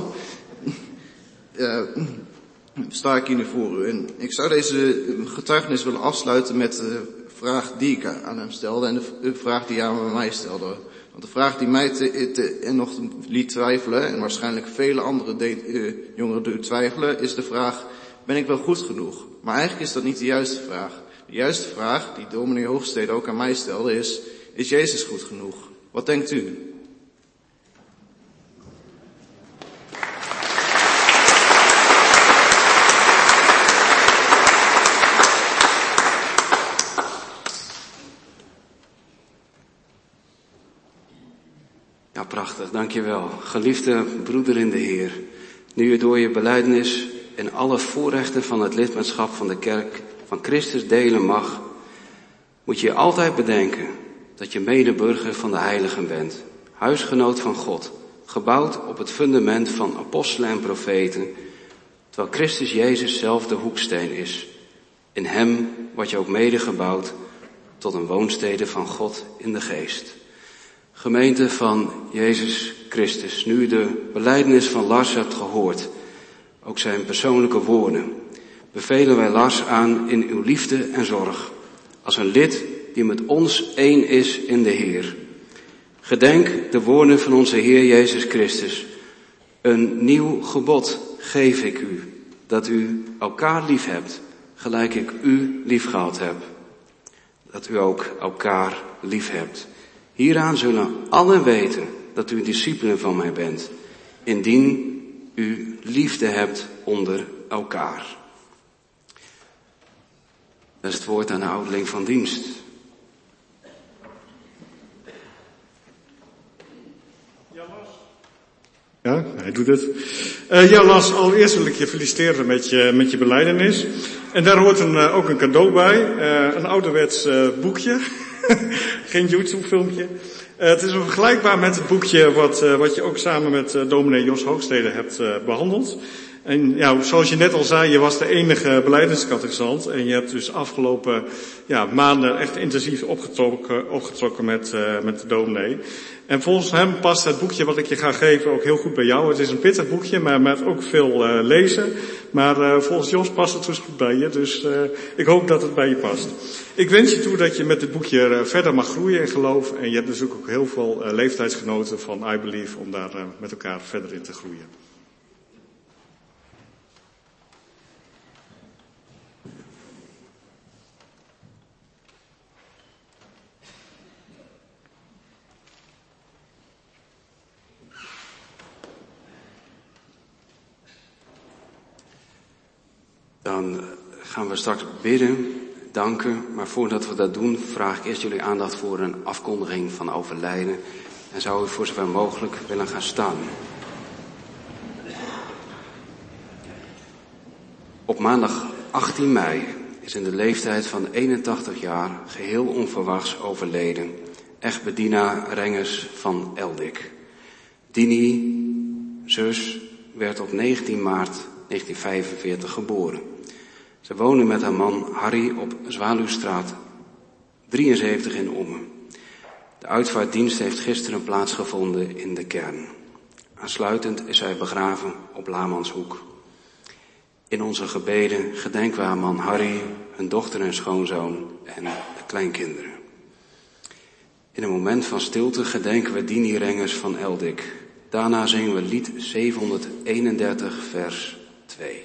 sta ik hier nu voor u. En ik zou deze getuigenis willen afsluiten met de vraag die ik aan hem stelde en de vraag die hij aan mij stelde. Want de vraag die mij nog liet twijfelen, en waarschijnlijk vele andere jongeren doen twijfelen, is de vraag, ben ik wel goed genoeg? Maar eigenlijk is dat niet de juiste vraag. De juiste vraag, die dominee Hoogstede ook aan mij stelde, is Jezus goed genoeg? Wat denkt u? Ja, prachtig, dankjewel. Geliefde broeder in de Heer, nu je door je belijdenis en alle voorrechten van het lidmaatschap van de kerk van Christus delen mag, moet je altijd bedenken dat je medeburger van de heiligen bent, huisgenoot van God, gebouwd op het fundament van apostelen en profeten, terwijl Christus Jezus zelf de hoeksteen is. In hem word je ook mede gebouwd tot een woonstede van God in de geest. Gemeente van Jezus Christus, nu de belijdenis van Lars hebt gehoord, ook zijn persoonlijke woorden, bevelen wij Lars aan in uw liefde en zorg, als een lid die met ons één is in de Heer. Gedenk de woorden van onze Heer Jezus Christus. Een nieuw gebod geef ik u, dat u elkaar lief hebt, gelijk ik u lief gehad heb. Dat u ook elkaar lief hebt. Hieraan zullen allen weten dat u discipelen van mij bent, indien u liefde hebt onder elkaar. Dat is het woord aan de ouderling van dienst. Ja, hij doet het. Lars, allereerst wil ik je feliciteren met je belijdenis. En daar hoort ook een cadeau bij. Een ouderwets boekje. Geen YouTube-filmpje. Het is vergelijkbaar met het boekje wat je ook samen met dominee Jos Hoogstede hebt behandeld. En ja, zoals je net al zei, je was de enige belijdeniscatechisant en je hebt dus afgelopen maanden echt intensief opgetrokken met de dominee. En volgens hem past het boekje wat ik je ga geven ook heel goed bij jou. Het is een pittig boekje, maar met ook veel lezen. Maar volgens Jos past het dus goed bij je, dus ik hoop dat het bij je past. Ik wens je toe dat je met dit boekje verder mag groeien in geloof. En je hebt dus ook heel veel leeftijdsgenoten van I Believe om daar met elkaar verder in te groeien. Dan gaan we straks bidden, danken, maar voordat we dat doen vraag ik eerst jullie aandacht voor een afkondiging van overlijden. En zou u voor zover mogelijk willen gaan staan. Op maandag 18 mei is in de leeftijd van 81 jaar geheel onverwachts overleden echtbe Dina Rengers van Eldik. Dini, zus, werd op 19 maart 1945 geboren. Ze woonde met haar man Harry op Zwaluwstraat 73 in Ommen. De uitvaartdienst heeft gisteren plaatsgevonden in de kern. Aansluitend is zij begraven op Lamanshoek. In onze gebeden gedenken we haar man Harry, hun dochter en schoonzoon en de kleinkinderen. In een moment van stilte gedenken we Dini Rengers van Eldik. Daarna zingen we lied 731 vers 2.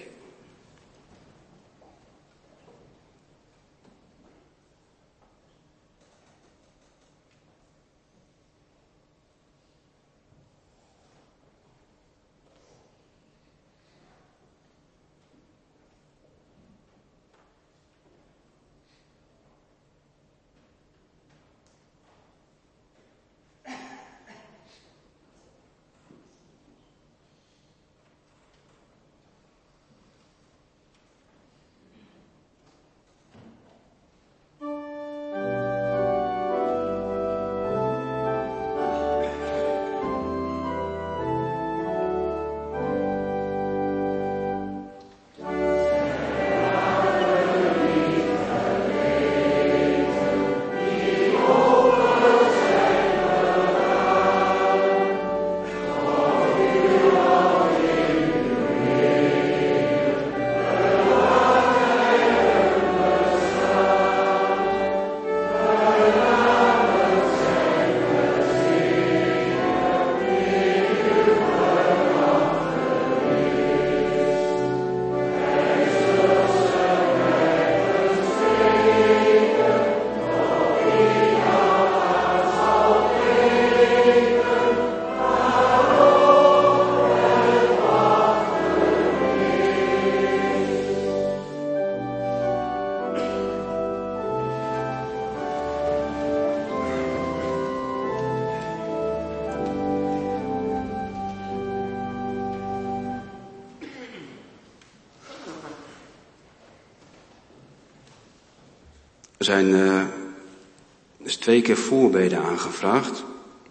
Er zijn dus 2 keer voorbeden aangevraagd.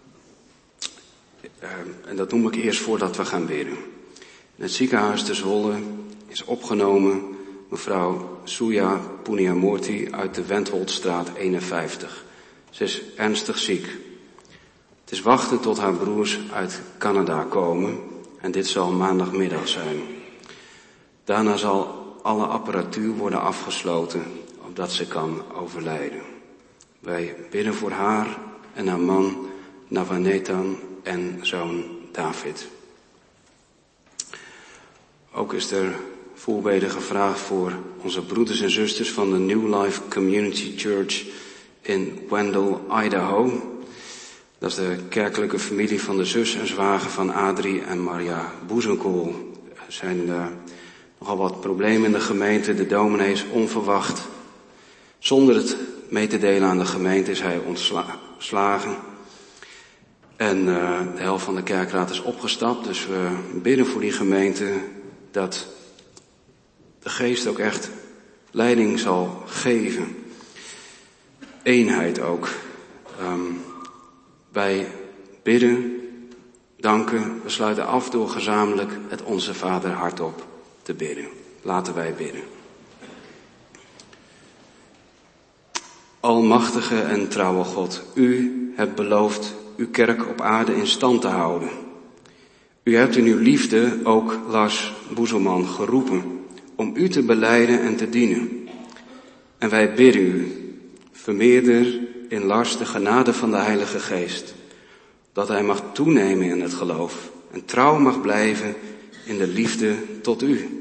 En dat noem ik eerst voordat we gaan bidden. In het ziekenhuis te Zwolle is opgenomen mevrouw Suya Punyamurthy uit de Wentwoldstraat 51. Ze is ernstig ziek. Het is wachten tot haar broers uit Canada komen en dit zal maandagmiddag zijn. Daarna zal alle apparatuur worden afgesloten, opdat ze kan overlijden. Wij bidden voor haar en haar man Navanetan en zoon David. Ook is er voorbeden gevraagd voor onze broeders en zusters van de New Life Community Church in Wendell, Idaho. Dat is de kerkelijke familie van de zus en zwager van Adrie en Maria Boezenkool. Er zijn nogal wat problemen in de gemeente. De dominee is onverwacht. Zonder het mee te delen aan de gemeente is hij ontslagen. En de helft van de kerkraad is opgestapt. Dus we bidden voor die gemeente dat de geest ook echt leiding zal geven. Eenheid ook. Wij bidden, danken, we sluiten af door gezamenlijk het Onze Vader hardop. te bidden. Laten wij bidden. Almachtige en trouwe God, u hebt beloofd uw kerk op aarde in stand te houden. U hebt in uw liefde ook Lars Boezelman geroepen om u te belijden en te dienen. En wij bidden u, vermeerder in Lars de genade van de Heilige Geest, dat hij mag toenemen in het geloof en trouw mag blijven in de liefde tot u.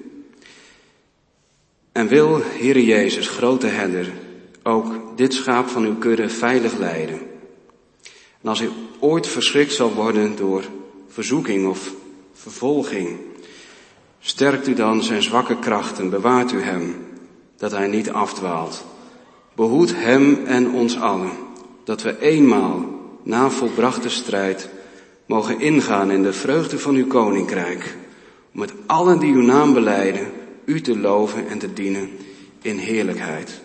En wil, Heere Jezus, grote herder, ook dit schaap van uw kudde veilig leiden. En als hij ooit verschrikt zal worden door verzoeking of vervolging, sterkt u dan zijn zwakke krachten, bewaart u hem, dat hij niet afdwaalt. Behoed hem en ons allen, dat we eenmaal, na volbrachte strijd, mogen ingaan in de vreugde van uw koninkrijk, om met allen die uw naam belijden, u te loven en te dienen in heerlijkheid.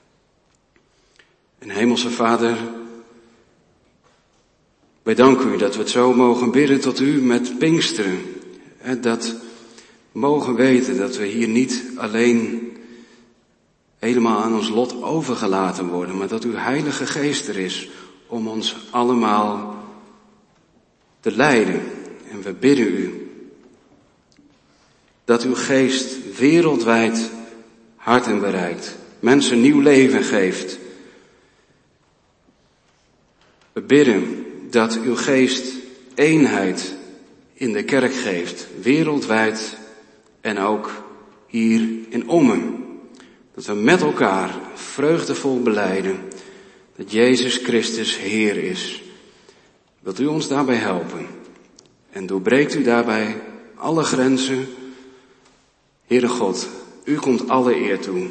En Hemelse Vader, wij danken u dat we het zo mogen bidden tot u met Pinksteren. Dat we mogen weten dat we hier niet alleen helemaal aan ons lot overgelaten worden, maar dat uw Heilige Geest er is om ons allemaal te leiden. En we bidden u dat uw Geest wereldwijd harten bereikt, mensen nieuw leven geeft. We bidden dat uw Geest eenheid in de kerk geeft, wereldwijd en ook hier in Ommen. Dat we met elkaar vreugdevol belijden dat Jezus Christus Heer is. Wilt u ons daarbij helpen? En doorbreekt u daarbij alle grenzen. Heere God, u komt alle eer toe.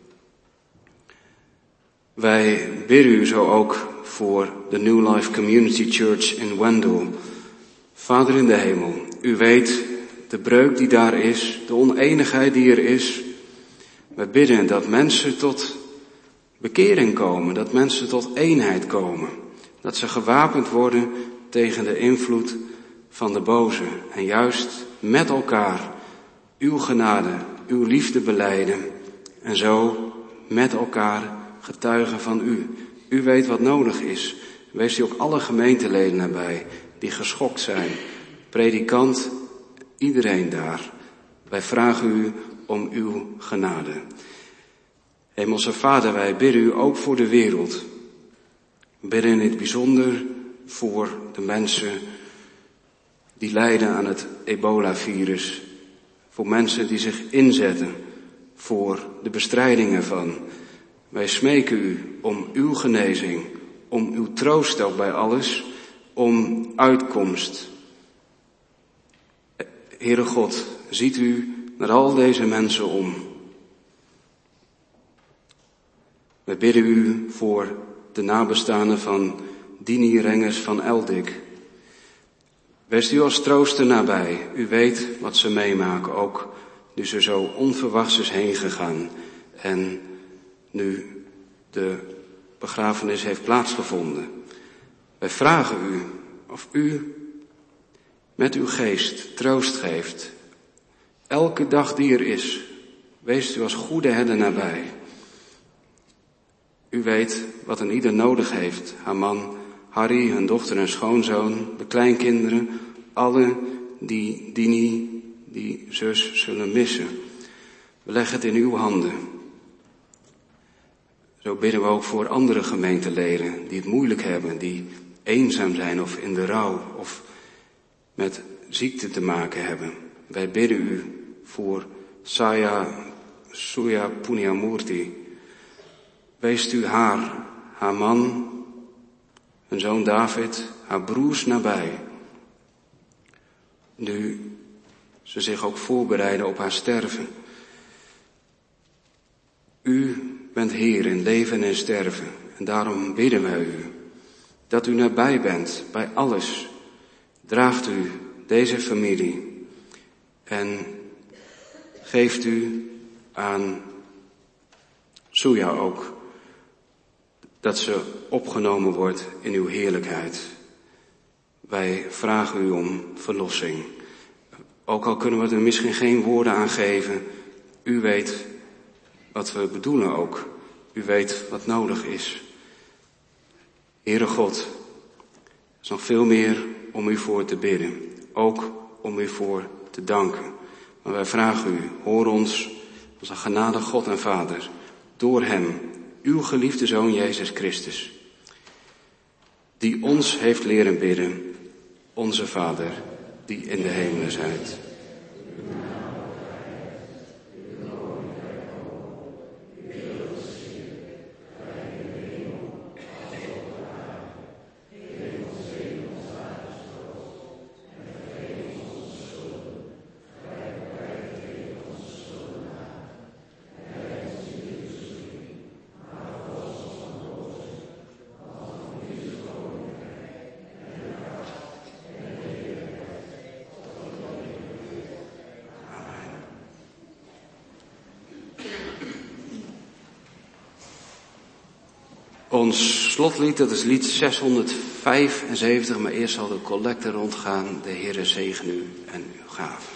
Wij bidden u zo ook voor de New Life Community Church in Wendel. Vader in de hemel, u weet de breuk die daar is, de oneenigheid die er is. We bidden dat mensen tot bekering komen, dat mensen tot eenheid komen. Dat ze gewapend worden tegen de invloed van de boze. En juist met elkaar uw genade, uw liefde belijden. En zo met elkaar getuigen van u. U weet wat nodig is. Wees u ook alle gemeenteleden nabij die geschokt zijn. Predikant, iedereen daar. Wij vragen u om uw genade. Hemelse Vader, wij bidden u ook voor de wereld. We bidden in het bijzonder voor de mensen die lijden aan het ebola-virus. Voor mensen die zich inzetten voor de bestrijding ervan. Wij smeken u om uw genezing, om uw troost ook bij alles, om uitkomst. Heere God, ziet u naar al deze mensen om. We bidden u voor de nabestaanden van Dini Rengers van Eldik. Wees u als trooster nabij. U weet wat ze meemaken, ook nu ze zo onverwachts is heen gegaan. En nu de begrafenis heeft plaatsgevonden. Wij vragen u of u met uw geest troost geeft. Elke dag die er is, wees u als goede herder nabij. U weet wat een ieder nodig heeft. Haar man Harry, hun dochter en schoonzoon, de kleinkinderen, alle die Dini, die zus zullen missen. We leggen het in uw handen. Zo bidden we ook voor andere gemeenteleden die het moeilijk hebben, die eenzaam zijn of in de rouw of met ziekte te maken hebben. Wij bidden u voor Suya Punyamurti. Weest u haar man, hun zoon David, haar broers nabij. Nu ze zich ook voorbereiden op haar sterven. U bent Heer in leven en sterven. En daarom bidden wij u dat u nabij bent bij alles. Draagt u deze familie en geeft u aan Suya ook dat ze opgenomen wordt in uw heerlijkheid. Wij vragen u om verlossing. Ook al kunnen we er misschien geen woorden aan geven, u weet wat we bedoelen ook. U weet wat nodig is. Heere God, er is nog veel meer om u voor te bidden. Ook om u voor te danken. Maar wij vragen u, hoor ons, onze genadige God en Vader, door hem, uw geliefde Zoon Jezus Christus, die ons heeft leren bidden, onze Vader, die in de hemelen zijt. Ons slotlied, dat is lied 675, maar eerst zal de collecte rondgaan. De Heere zegen u en uw gaven.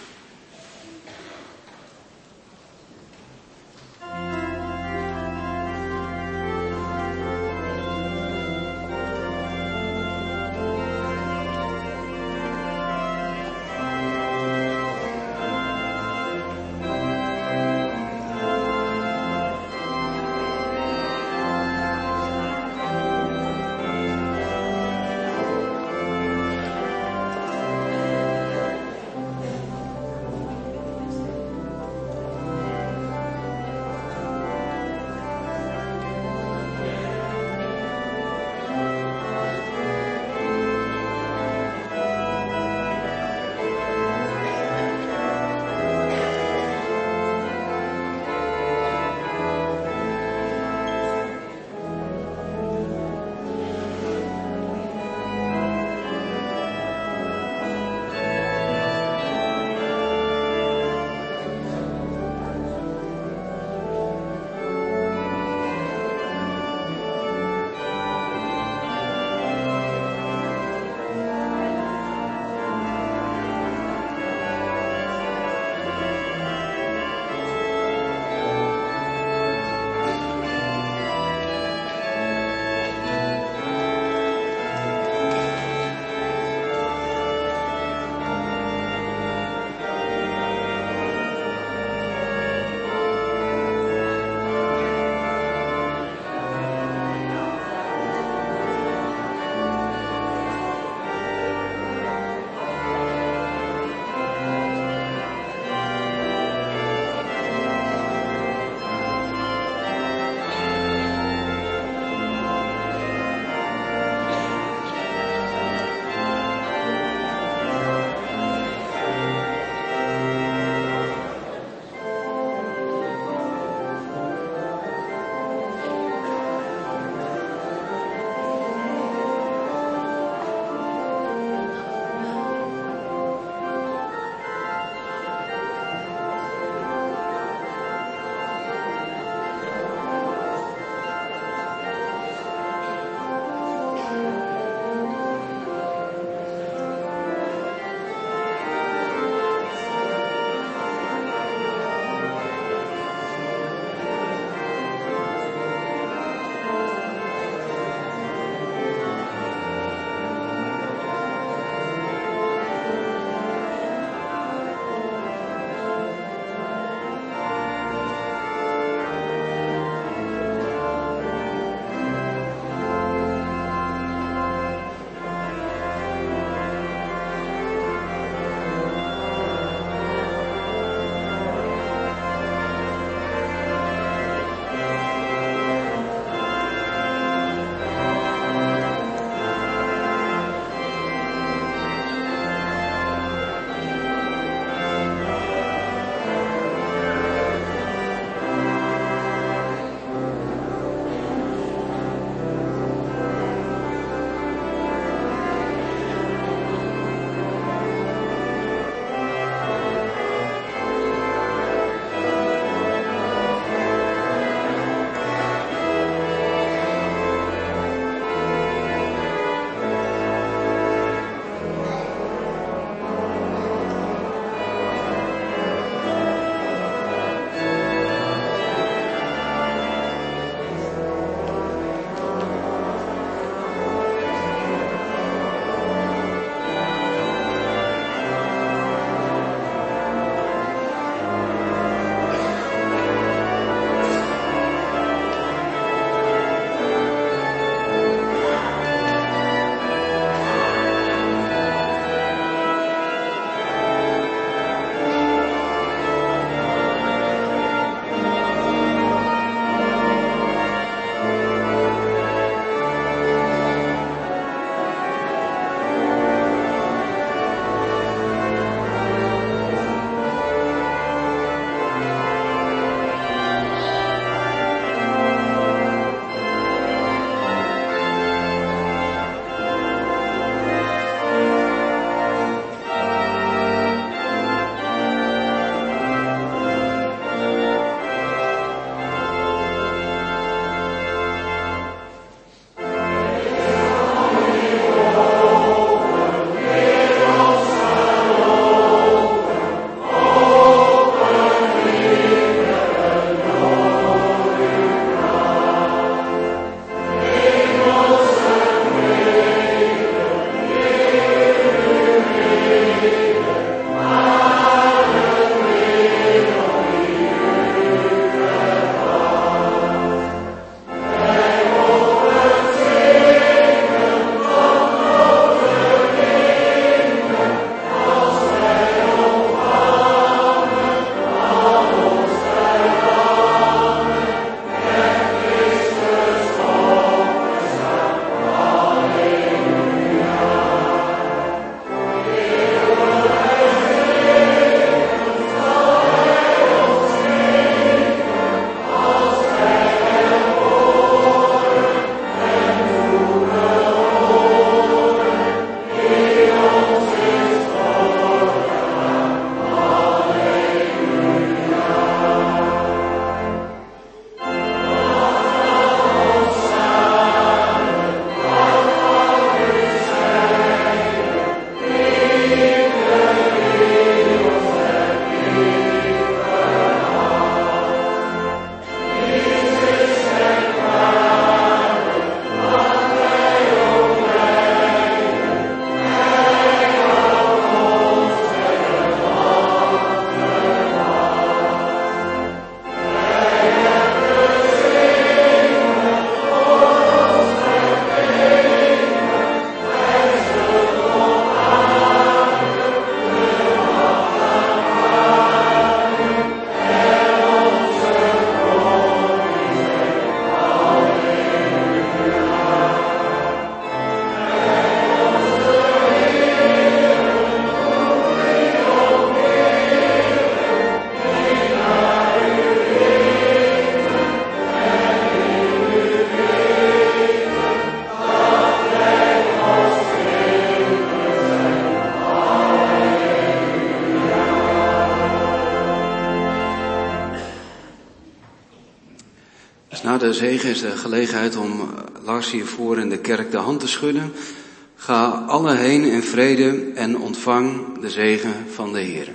Dus na de zegen is de gelegenheid om Lars hiervoor in de kerk de hand te schudden. Ga alle heen in vrede en ontvang de zegen van de Heer.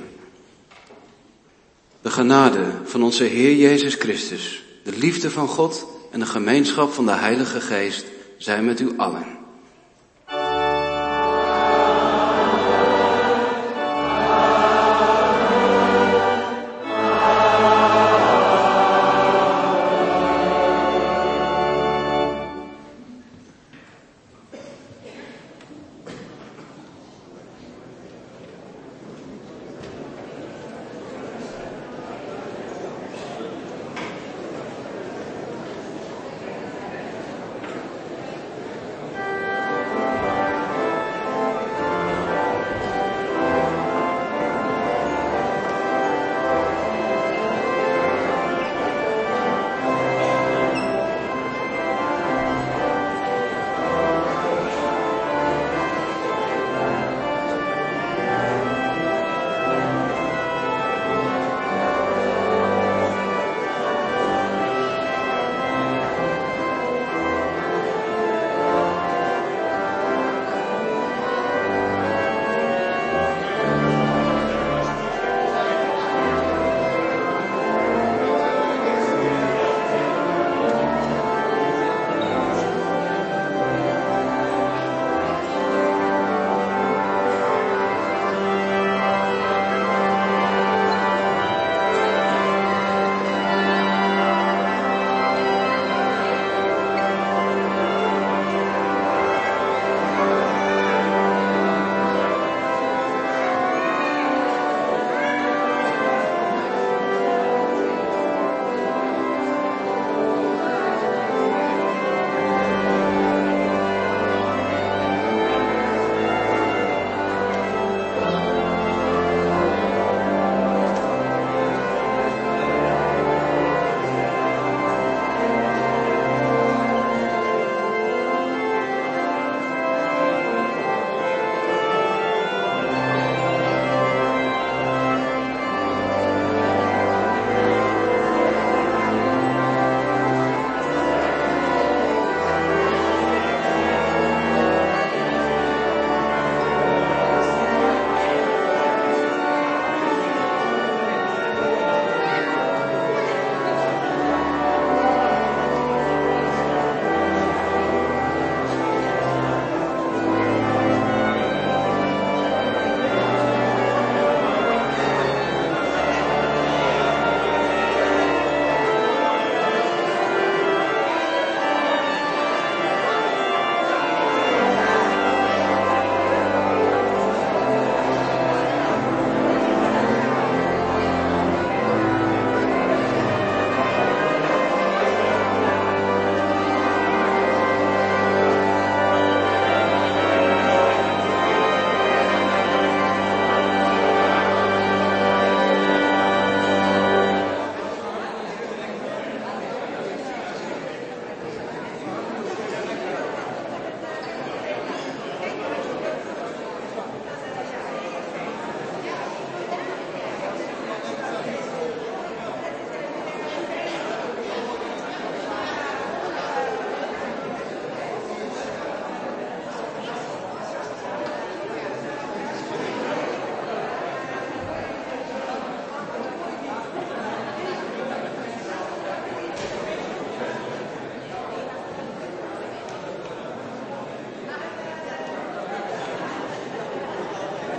De genade van onze Heer Jezus Christus, de liefde van God en de gemeenschap van de Heilige Geest zijn met u allen.